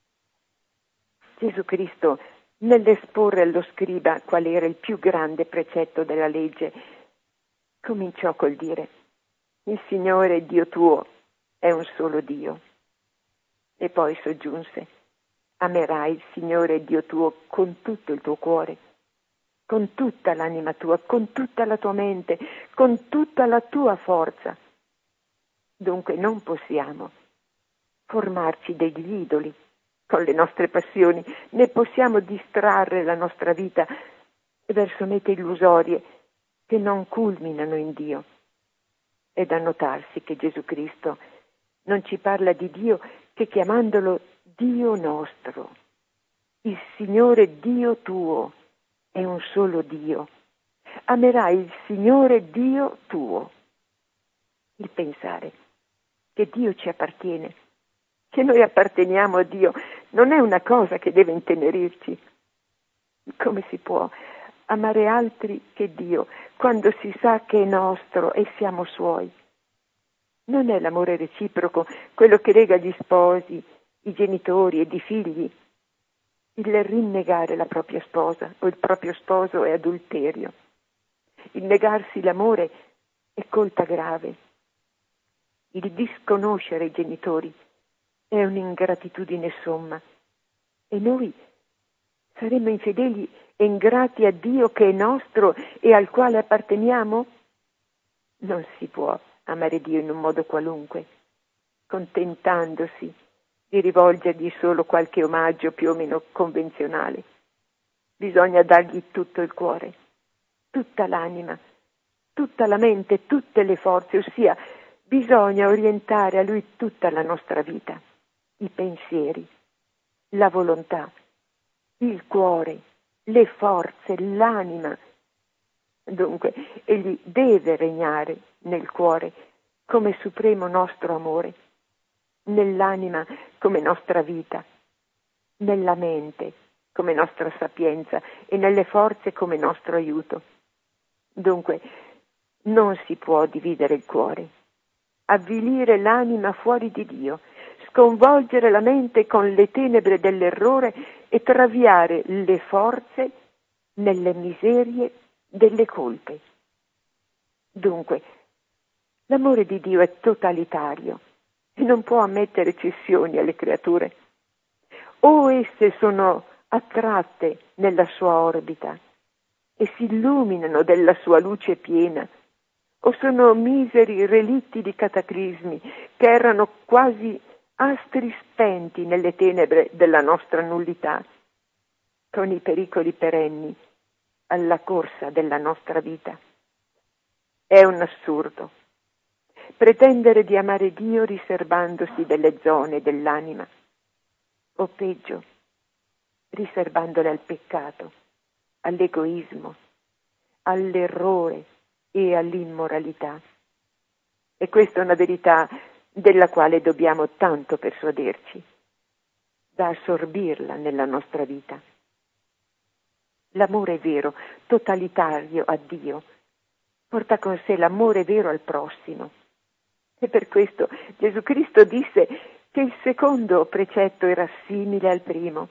Gesù Cristo, nell'esporre allo scriba qual era il più grande precetto della legge, cominciò col dire: il Signore Dio tuo è un solo Dio. E poi soggiunse: amerai il Signore Dio tuo con tutto il tuo cuore, con tutta l'anima tua, con tutta la tua mente, con tutta la tua forza. Dunque non possiamo formarci degli idoli con le nostre passioni, né possiamo distrarre la nostra vita verso mete illusorie che non culminano in Dio. È da notarsi che Gesù Cristo non ci parla di Dio che chiamandolo Dio nostro. Il Signore Dio tuo è un solo Dio. Amerai il Signore Dio tuo. Il pensare che Dio ci appartiene, che noi apparteniamo a Dio, non è una cosa che deve intenerirci. Come si può amare altri che Dio quando si sa che è nostro e siamo suoi? Non è l'amore reciproco quello che lega gli sposi, i genitori ed i figli. Il rinnegare la propria sposa o il proprio sposo è adulterio. Il negarsi l'amore è colpa grave. Il disconoscere i genitori è un'ingratitudine somma. E noi saremmo infedeli e ingrati a Dio che è nostro e al quale apparteniamo? Non si può amare Dio in un modo qualunque, contentandosi di rivolgergli solo qualche omaggio più o meno convenzionale. Bisogna dargli tutto il cuore, tutta l'anima, tutta la mente, tutte le forze, ossia bisogna orientare a Lui tutta la nostra vita, i pensieri, la volontà, il cuore, le forze, l'anima. Dunque, Egli deve regnare nel cuore come supremo nostro amore, nell'anima come nostra vita, nella mente come nostra sapienza e nelle forze come nostro aiuto. Dunque, non si può dividere il cuore, avvilire l'anima fuori di Dio, sconvolgere la mente con le tenebre dell'errore e traviare le forze nelle miserie delle colpe. Dunque, l'amore di Dio è totalitario e non può ammettere cessioni alle creature. O esse sono attratte nella sua orbita e si illuminano della sua luce piena, o sono miseri relitti di cataclismi che erano quasi astri spenti nelle tenebre della nostra nullità, con i pericoli perenni alla corsa della nostra vita. È un assurdo pretendere di amare Dio riservandosi delle zone dell'anima, o peggio, riservandole al peccato, all'egoismo, all'errore e all'immoralità. E questa è una verità della quale dobbiamo tanto persuaderci, da assorbirla nella nostra vita. L'amore vero, totalitario a Dio, porta con sé l'amore vero al prossimo. E per questo Gesù Cristo disse che il secondo precetto era simile al primo.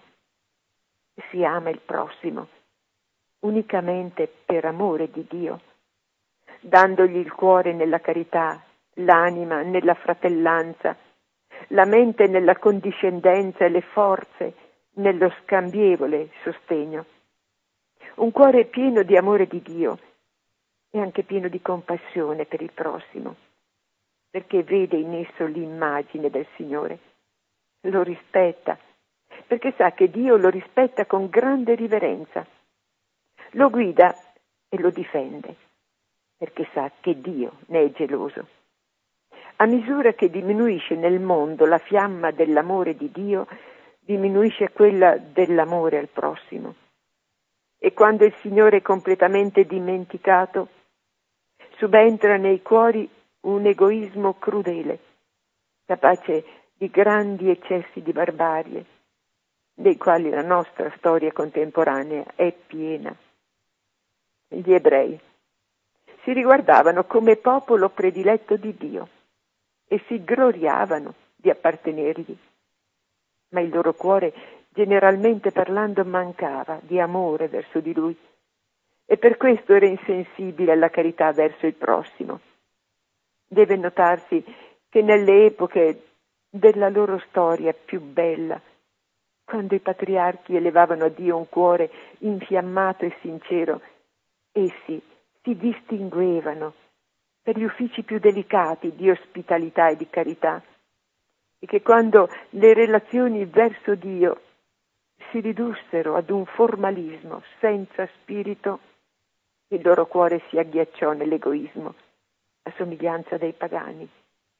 Si ama il prossimo unicamente per amore di Dio, dandogli il cuore nella carità, l'anima nella fratellanza, la mente nella condiscendenza e le forze nello scambievole sostegno. Un cuore pieno di amore di Dio e anche pieno di compassione per il prossimo, perché vede in esso l'immagine del Signore, lo rispetta, perché sa che Dio lo rispetta con grande riverenza, lo guida e lo difende, perché sa che Dio ne è geloso. A misura che diminuisce nel mondo la fiamma dell'amore di Dio, diminuisce quella dell'amore al prossimo. E quando il Signore è completamente dimenticato, subentra nei cuori un egoismo crudele, capace di grandi eccessi di barbarie, dei quali la nostra storia contemporanea è piena. Gli ebrei si riguardavano come popolo prediletto di Dio e si gloriavano di appartenergli, ma il loro cuore, generalmente parlando, mancava di amore verso di Lui e per questo era insensibile alla carità verso il prossimo. Deve notarsi che nelle epoche della loro storia più bella, quando i patriarchi elevavano a Dio un cuore infiammato e sincero, essi si distinguevano per gli uffici più delicati di ospitalità e di carità, e che quando le relazioni verso Dio si ridussero ad un formalismo senza spirito, il loro cuore si agghiacciò nell'egoismo, a somiglianza dei pagani.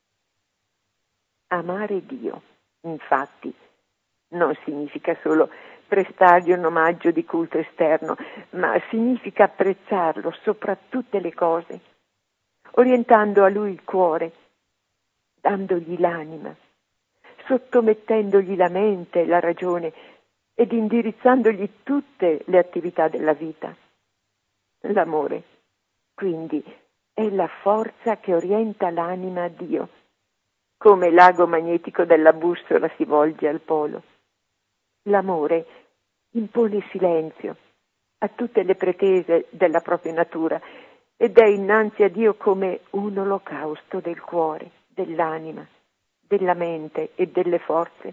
Amare Dio, infatti, non significa solo prestargli un omaggio di culto esterno, ma significa apprezzarlo sopra tutte le cose, orientando a Lui il cuore, dandogli l'anima, sottomettendogli la mente e la ragione ed indirizzandogli tutte le attività della vita. L'amore, quindi, è la forza che orienta l'anima a Dio, come l'ago magnetico della bussola si volge al polo. L'amore impone silenzio a tutte le pretese della propria natura ed è innanzi a Dio come un olocausto del cuore, dell'anima, della mente e delle forze.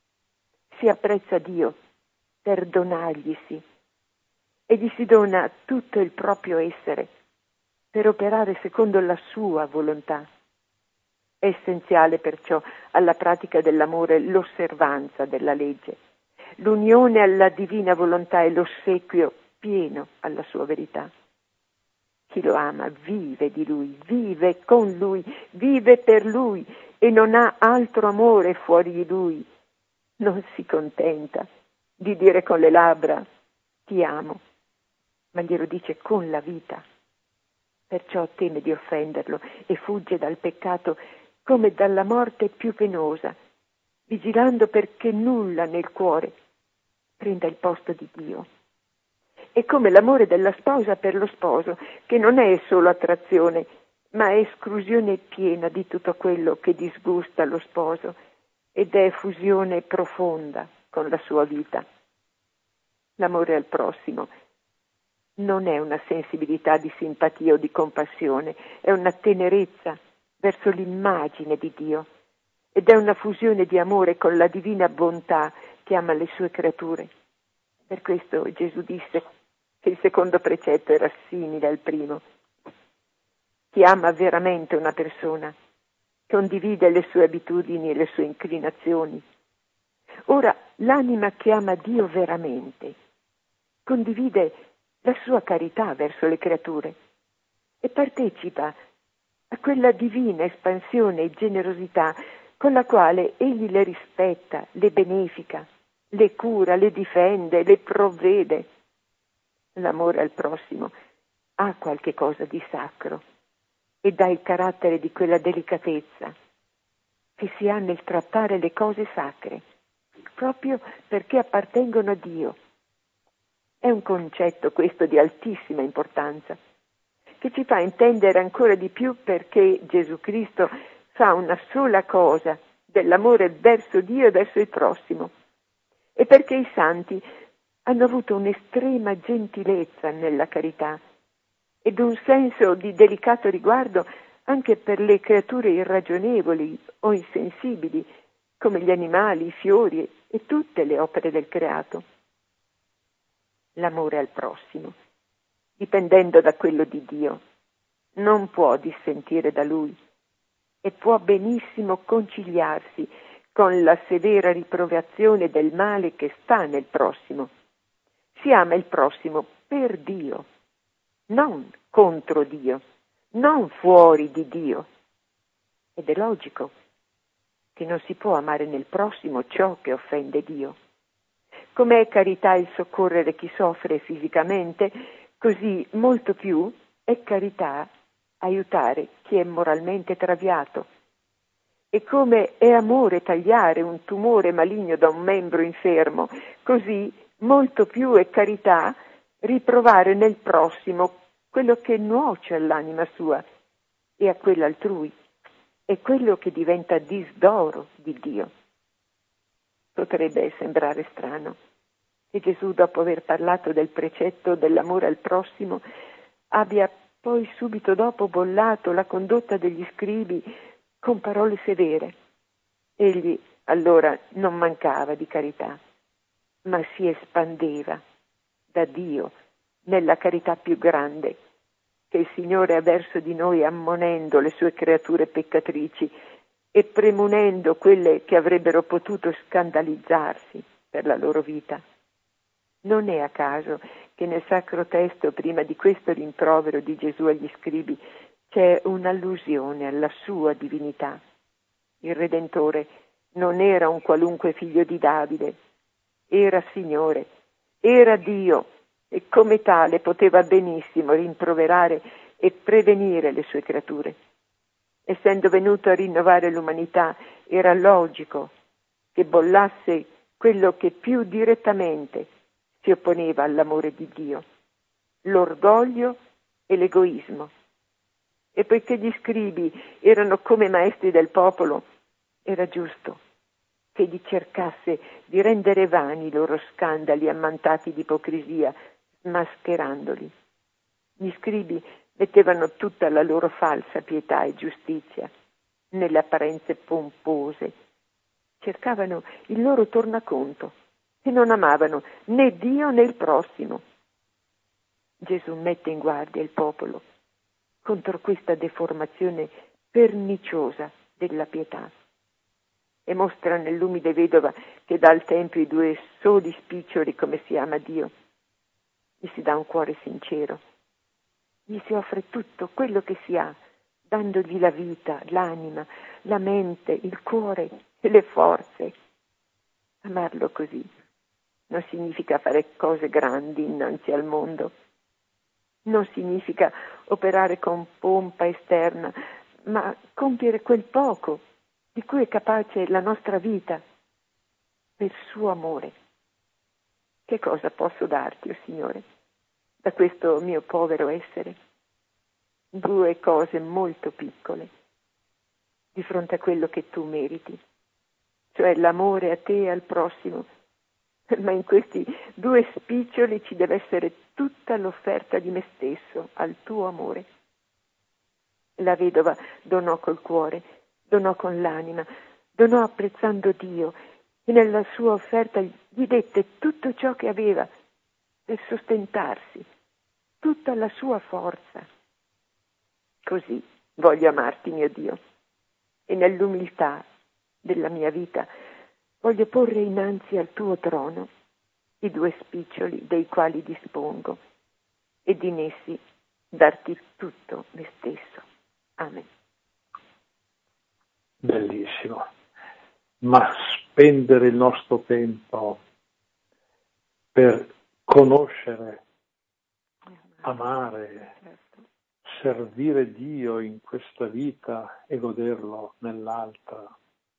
Si apprezza Dio per donarglisi e gli si dona tutto il proprio essere per operare secondo la sua volontà. È essenziale perciò alla pratica dell'amore l'osservanza della legge, l'unione alla divina volontà e l'ossequio pieno alla sua verità. Chi lo ama vive di Lui, vive con Lui, vive per Lui e non ha altro amore fuori di Lui. Non si contenta di dire con le labbra ti amo, ma glielo dice con la vita. Perciò teme di offenderlo e fugge dal peccato come dalla morte più penosa, vigilando perché nulla nel cuore prenda il posto di Dio. È come l'amore della sposa per lo sposo, che non è solo attrazione, ma è esclusione piena di tutto quello che disgusta lo sposo ed è fusione profonda con la sua vita. L'amore al prossimo non è una sensibilità di simpatia o di compassione, è una tenerezza verso l'immagine di Dio ed è una fusione di amore con la divina bontà che ama le sue creature. Per questo Gesù disse che il secondo precetto era simile al primo. Chi ama veramente una persona condivide le sue abitudini e le sue inclinazioni. Ora, l'anima che ama Dio veramente condivide la sua carità verso le creature e partecipa a quella divina espansione e generosità con la quale egli le rispetta, le benefica, le cura, le difende, le provvede. L'amore al prossimo ha qualche cosa di sacro e dà il carattere di quella delicatezza, che si ha nel trattare le cose sacre, proprio perché appartengono a Dio. È un concetto questo di altissima importanza, che ci fa intendere ancora di più perché Gesù Cristo fa una sola cosa dell'amore verso Dio e verso il prossimo, e perché i santi hanno avuto un'estrema gentilezza nella carità ed un senso di delicato riguardo anche per le creature irragionevoli o insensibili, come gli animali, i fiori e tutte le opere del creato. L'amore al prossimo, dipendendo da quello di Dio, non può dissentire da Lui e può benissimo conciliarsi con la severa riprovazione del male che sta nel prossimo. Si ama il prossimo per Dio, non contro Dio, non fuori di Dio. Ed è logico che non si può amare nel prossimo ciò che offende Dio. Come è carità il soccorrere chi soffre fisicamente, così molto più è carità aiutare chi è moralmente traviato. E come è amore tagliare un tumore maligno da un membro infermo, così molto più è carità riprovare nel prossimo quello che nuoce all'anima sua e a quella altrui, è quello che diventa disdoro di Dio. Potrebbe sembrare strano che Gesù, dopo aver parlato del precetto dell'amore al prossimo, abbia poi subito dopo bollato la condotta degli scribi con parole severe. Egli allora non mancava di carità, ma si espandeva da Dio nella carità più grande che il Signore ha verso di noi, ammonendo le sue creature peccatrici e premunendo quelle che avrebbero potuto scandalizzarsi per la loro vita. Non è a caso che nel Sacro Testo, prima di questo rimprovero di Gesù agli scribi, c'è un'allusione alla sua divinità. Il Redentore non era un qualunque figlio di Davide, era Signore, era Dio, e come tale poteva benissimo rimproverare e prevenire le sue creature. Essendo venuto a rinnovare l'umanità, era logico che bollasse quello che più direttamente si opponeva all'amore di Dio, l'orgoglio e l'egoismo. E poiché gli scribi erano come maestri del popolo, era giusto che egli cercasse di rendere vani i loro scandali ammantati di ipocrisia, mascherandoli. Gli scribi mettevano tutta la loro falsa pietà e giustizia nelle apparenze pompose, cercavano il loro tornaconto e non amavano né Dio né il prossimo. Gesù mette in guardia il popolo contro questa deformazione perniciosa della pietà e mostra nell'umile vedova che dà al Tempio i due soli spiccioli come si ama Dio. Gli si dà un cuore sincero, gli si offre tutto quello che si ha, dandogli la vita, l'anima, la mente, il cuore e le forze. Amarlo così non significa fare cose grandi innanzi al mondo, non significa operare con pompa esterna, ma compiere quel poco di cui è capace la nostra vita per suo amore. Che cosa posso darti, o oh Signore, da questo mio povero essere? Due cose molto piccole di fronte a quello che tu meriti, cioè l'amore a te e al prossimo. Ma in questi due spiccioli ci deve essere tutta l'offerta di me stesso al tuo amore. La vedova donò col cuore, donò con l'anima, donò apprezzando Dio e nella sua offerta gli dette tutto ciò che aveva per sostentarsi, tutta la sua forza. Così voglio amarti, mio Dio, e nell'umiltà della mia vita voglio porre innanzi al tuo trono i due spiccioli dei quali dispongo ed in essi darti tutto me stesso. Amen. Bellissimo. Ma spendere il nostro tempo per conoscere, amare, servire Dio in questa vita e goderlo nell'altra,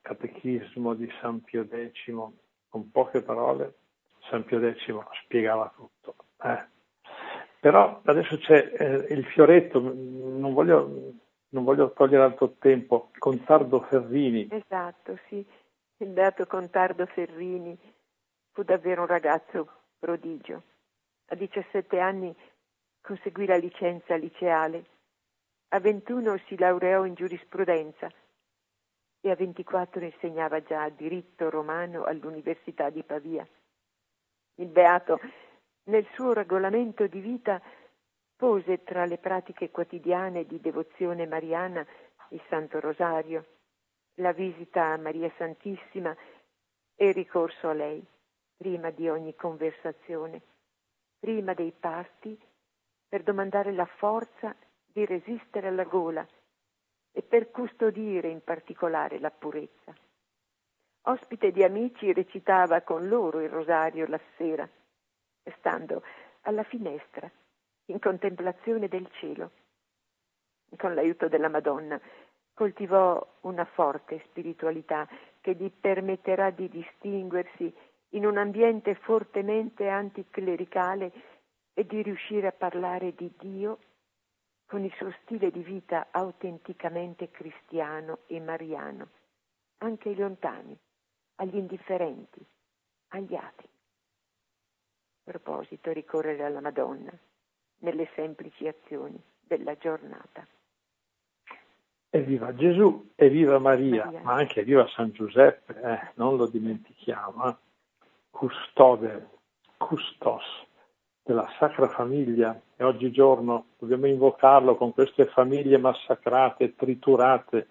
catechismo di San Pio X, con poche parole, San Pio X spiegava tutto. Eh. Però adesso c'è eh, il fioretto, non voglio, non voglio togliere altro tempo, Contardo Ferrini. Esatto, sì, il beato Contardo Ferrini fu davvero un ragazzo prodigio. A diciassette anni conseguì la licenza liceale, a ventuno si laureò in giurisprudenza e a ventiquattro insegnava già diritto romano all'Università di Pavia. Il beato, nel suo regolamento di vita, pose tra le pratiche quotidiane di devozione mariana il Santo Rosario, la visita a Maria Santissima e il ricorso a lei, prima di ogni conversazione, prima dei pasti, per domandare la forza di resistere alla gola e per custodire in particolare la purezza. Ospite di amici, recitava con loro il rosario la sera, stando alla finestra, in contemplazione del cielo. Con l'aiuto della Madonna coltivò una forte spiritualità che gli permetterà di distinguersi in un ambiente fortemente anticlericale e di riuscire a parlare di Dio con il suo stile di vita autenticamente cristiano e mariano, anche ai lontani, agli indifferenti, agli atei. A proposito, ricorrere alla Madonna nelle semplici azioni della giornata. Evviva Gesù, evviva Maria, Maria. ma anche evviva San Giuseppe, eh, non lo dimentichiamo, eh. Custode, custos della Sacra Famiglia, e oggigiorno dobbiamo invocarlo con queste famiglie massacrate, triturate,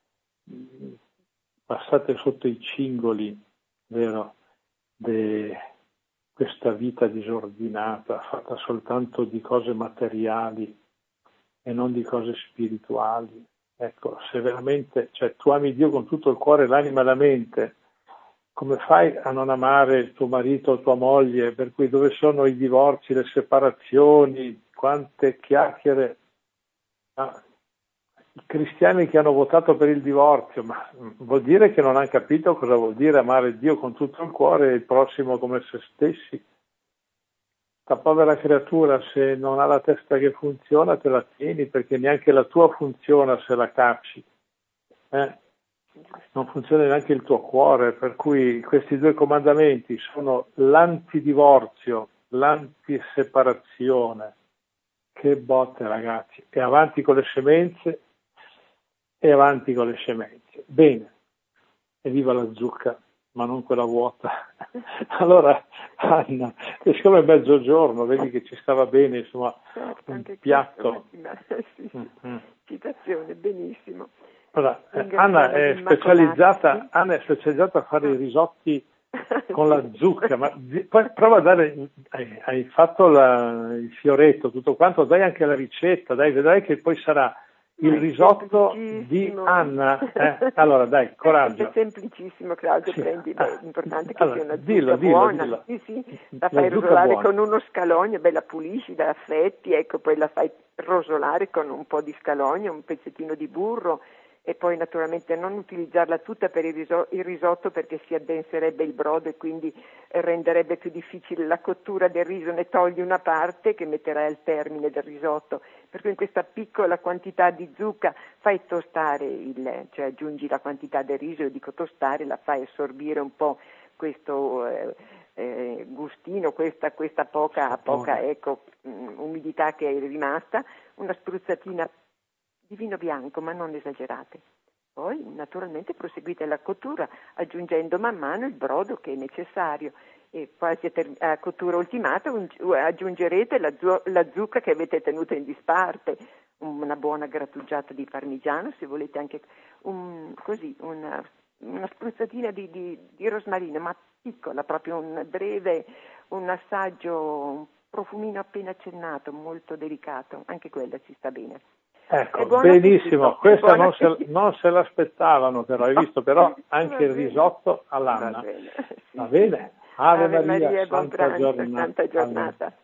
passate sotto i cingoli, vero, di questa vita disordinata, fatta soltanto di cose materiali e non di cose spirituali. Ecco, se veramente, cioè, tu ami Dio con tutto il cuore, l'anima e la mente, come fai a non amare il tuo marito o tua moglie? Per cui dove sono i divorzi, le separazioni, quante chiacchiere? Ah, i cristiani che hanno votato per il divorzio, ma vuol dire che non hanno capito cosa vuol dire amare Dio con tutto il cuore e il prossimo come se stessi. La povera creatura, se non ha la testa che funziona, te la tieni, perché neanche la tua funziona se la cacci. Eh? Non funziona neanche il tuo cuore, per cui questi due comandamenti sono l'antidivorzio, l'antiseparazione. Che botte, ragazzi! E avanti con le scemenze, e avanti con le scemenze. Bene, evviva la zucca, ma non quella vuota. Allora, Anna, siccome è mezzogiorno, vedi che ci stava bene, insomma, certo, un anche piatto. Questo, sì, sì. Mm-hmm. Citazione, benissimo. Allora, eh, Anna, è specializzata, Anna è specializzata a fare i risotti con la zucca, ma poi prova a dare, hai, hai fatto la, il fioretto, tutto quanto, dai anche la ricetta, dai, vedrai che poi sarà il risotto di Anna. Eh? Allora dai, coraggio. È semplicissimo, Claudio, sì. Prendi, beh, è importante che allora, sia una zucca dillo, dillo, buona. Dillo. Sì, sì, la fai la rosolare con uno scalogno, beh, la pulisci, la affetti, ecco, poi la fai rosolare con un po' di scalogno, un pezzettino di burro, e poi naturalmente non utilizzarla tutta per il, riso- il risotto, perché si addenserebbe il brodo e quindi renderebbe più difficile la cottura del riso. Ne togli una parte che metterai al termine del risotto, per cui in questa piccola quantità di zucca fai tostare, il, cioè aggiungi la quantità del riso, io dico tostare, la fai assorbire un po' questo eh, eh, gustino, questa, questa poca, poca ecco, um, umidità che è rimasta, una spruzzatina di vino bianco, ma non esagerate. Poi naturalmente proseguite la cottura aggiungendo man mano il brodo che è necessario, e quasi a, ter- a cottura ultimata un- aggiungerete la, zu- la zucca che avete tenuto in disparte, una buona grattugiata di parmigiano, se volete anche un, così una, una spruzzatina di, di, di rosmarino, ma piccola, proprio un breve, un assaggio, un profumino appena accennato, molto delicato, anche quella ci sta bene. Ecco, benissimo, questa non se, non se l'aspettavano, però hai visto, però anche il risotto all'Anna. Va bene? Va bene? Ave, Ave Maria, Maria, Santa, buon pranzo, giornata. Santa giornata.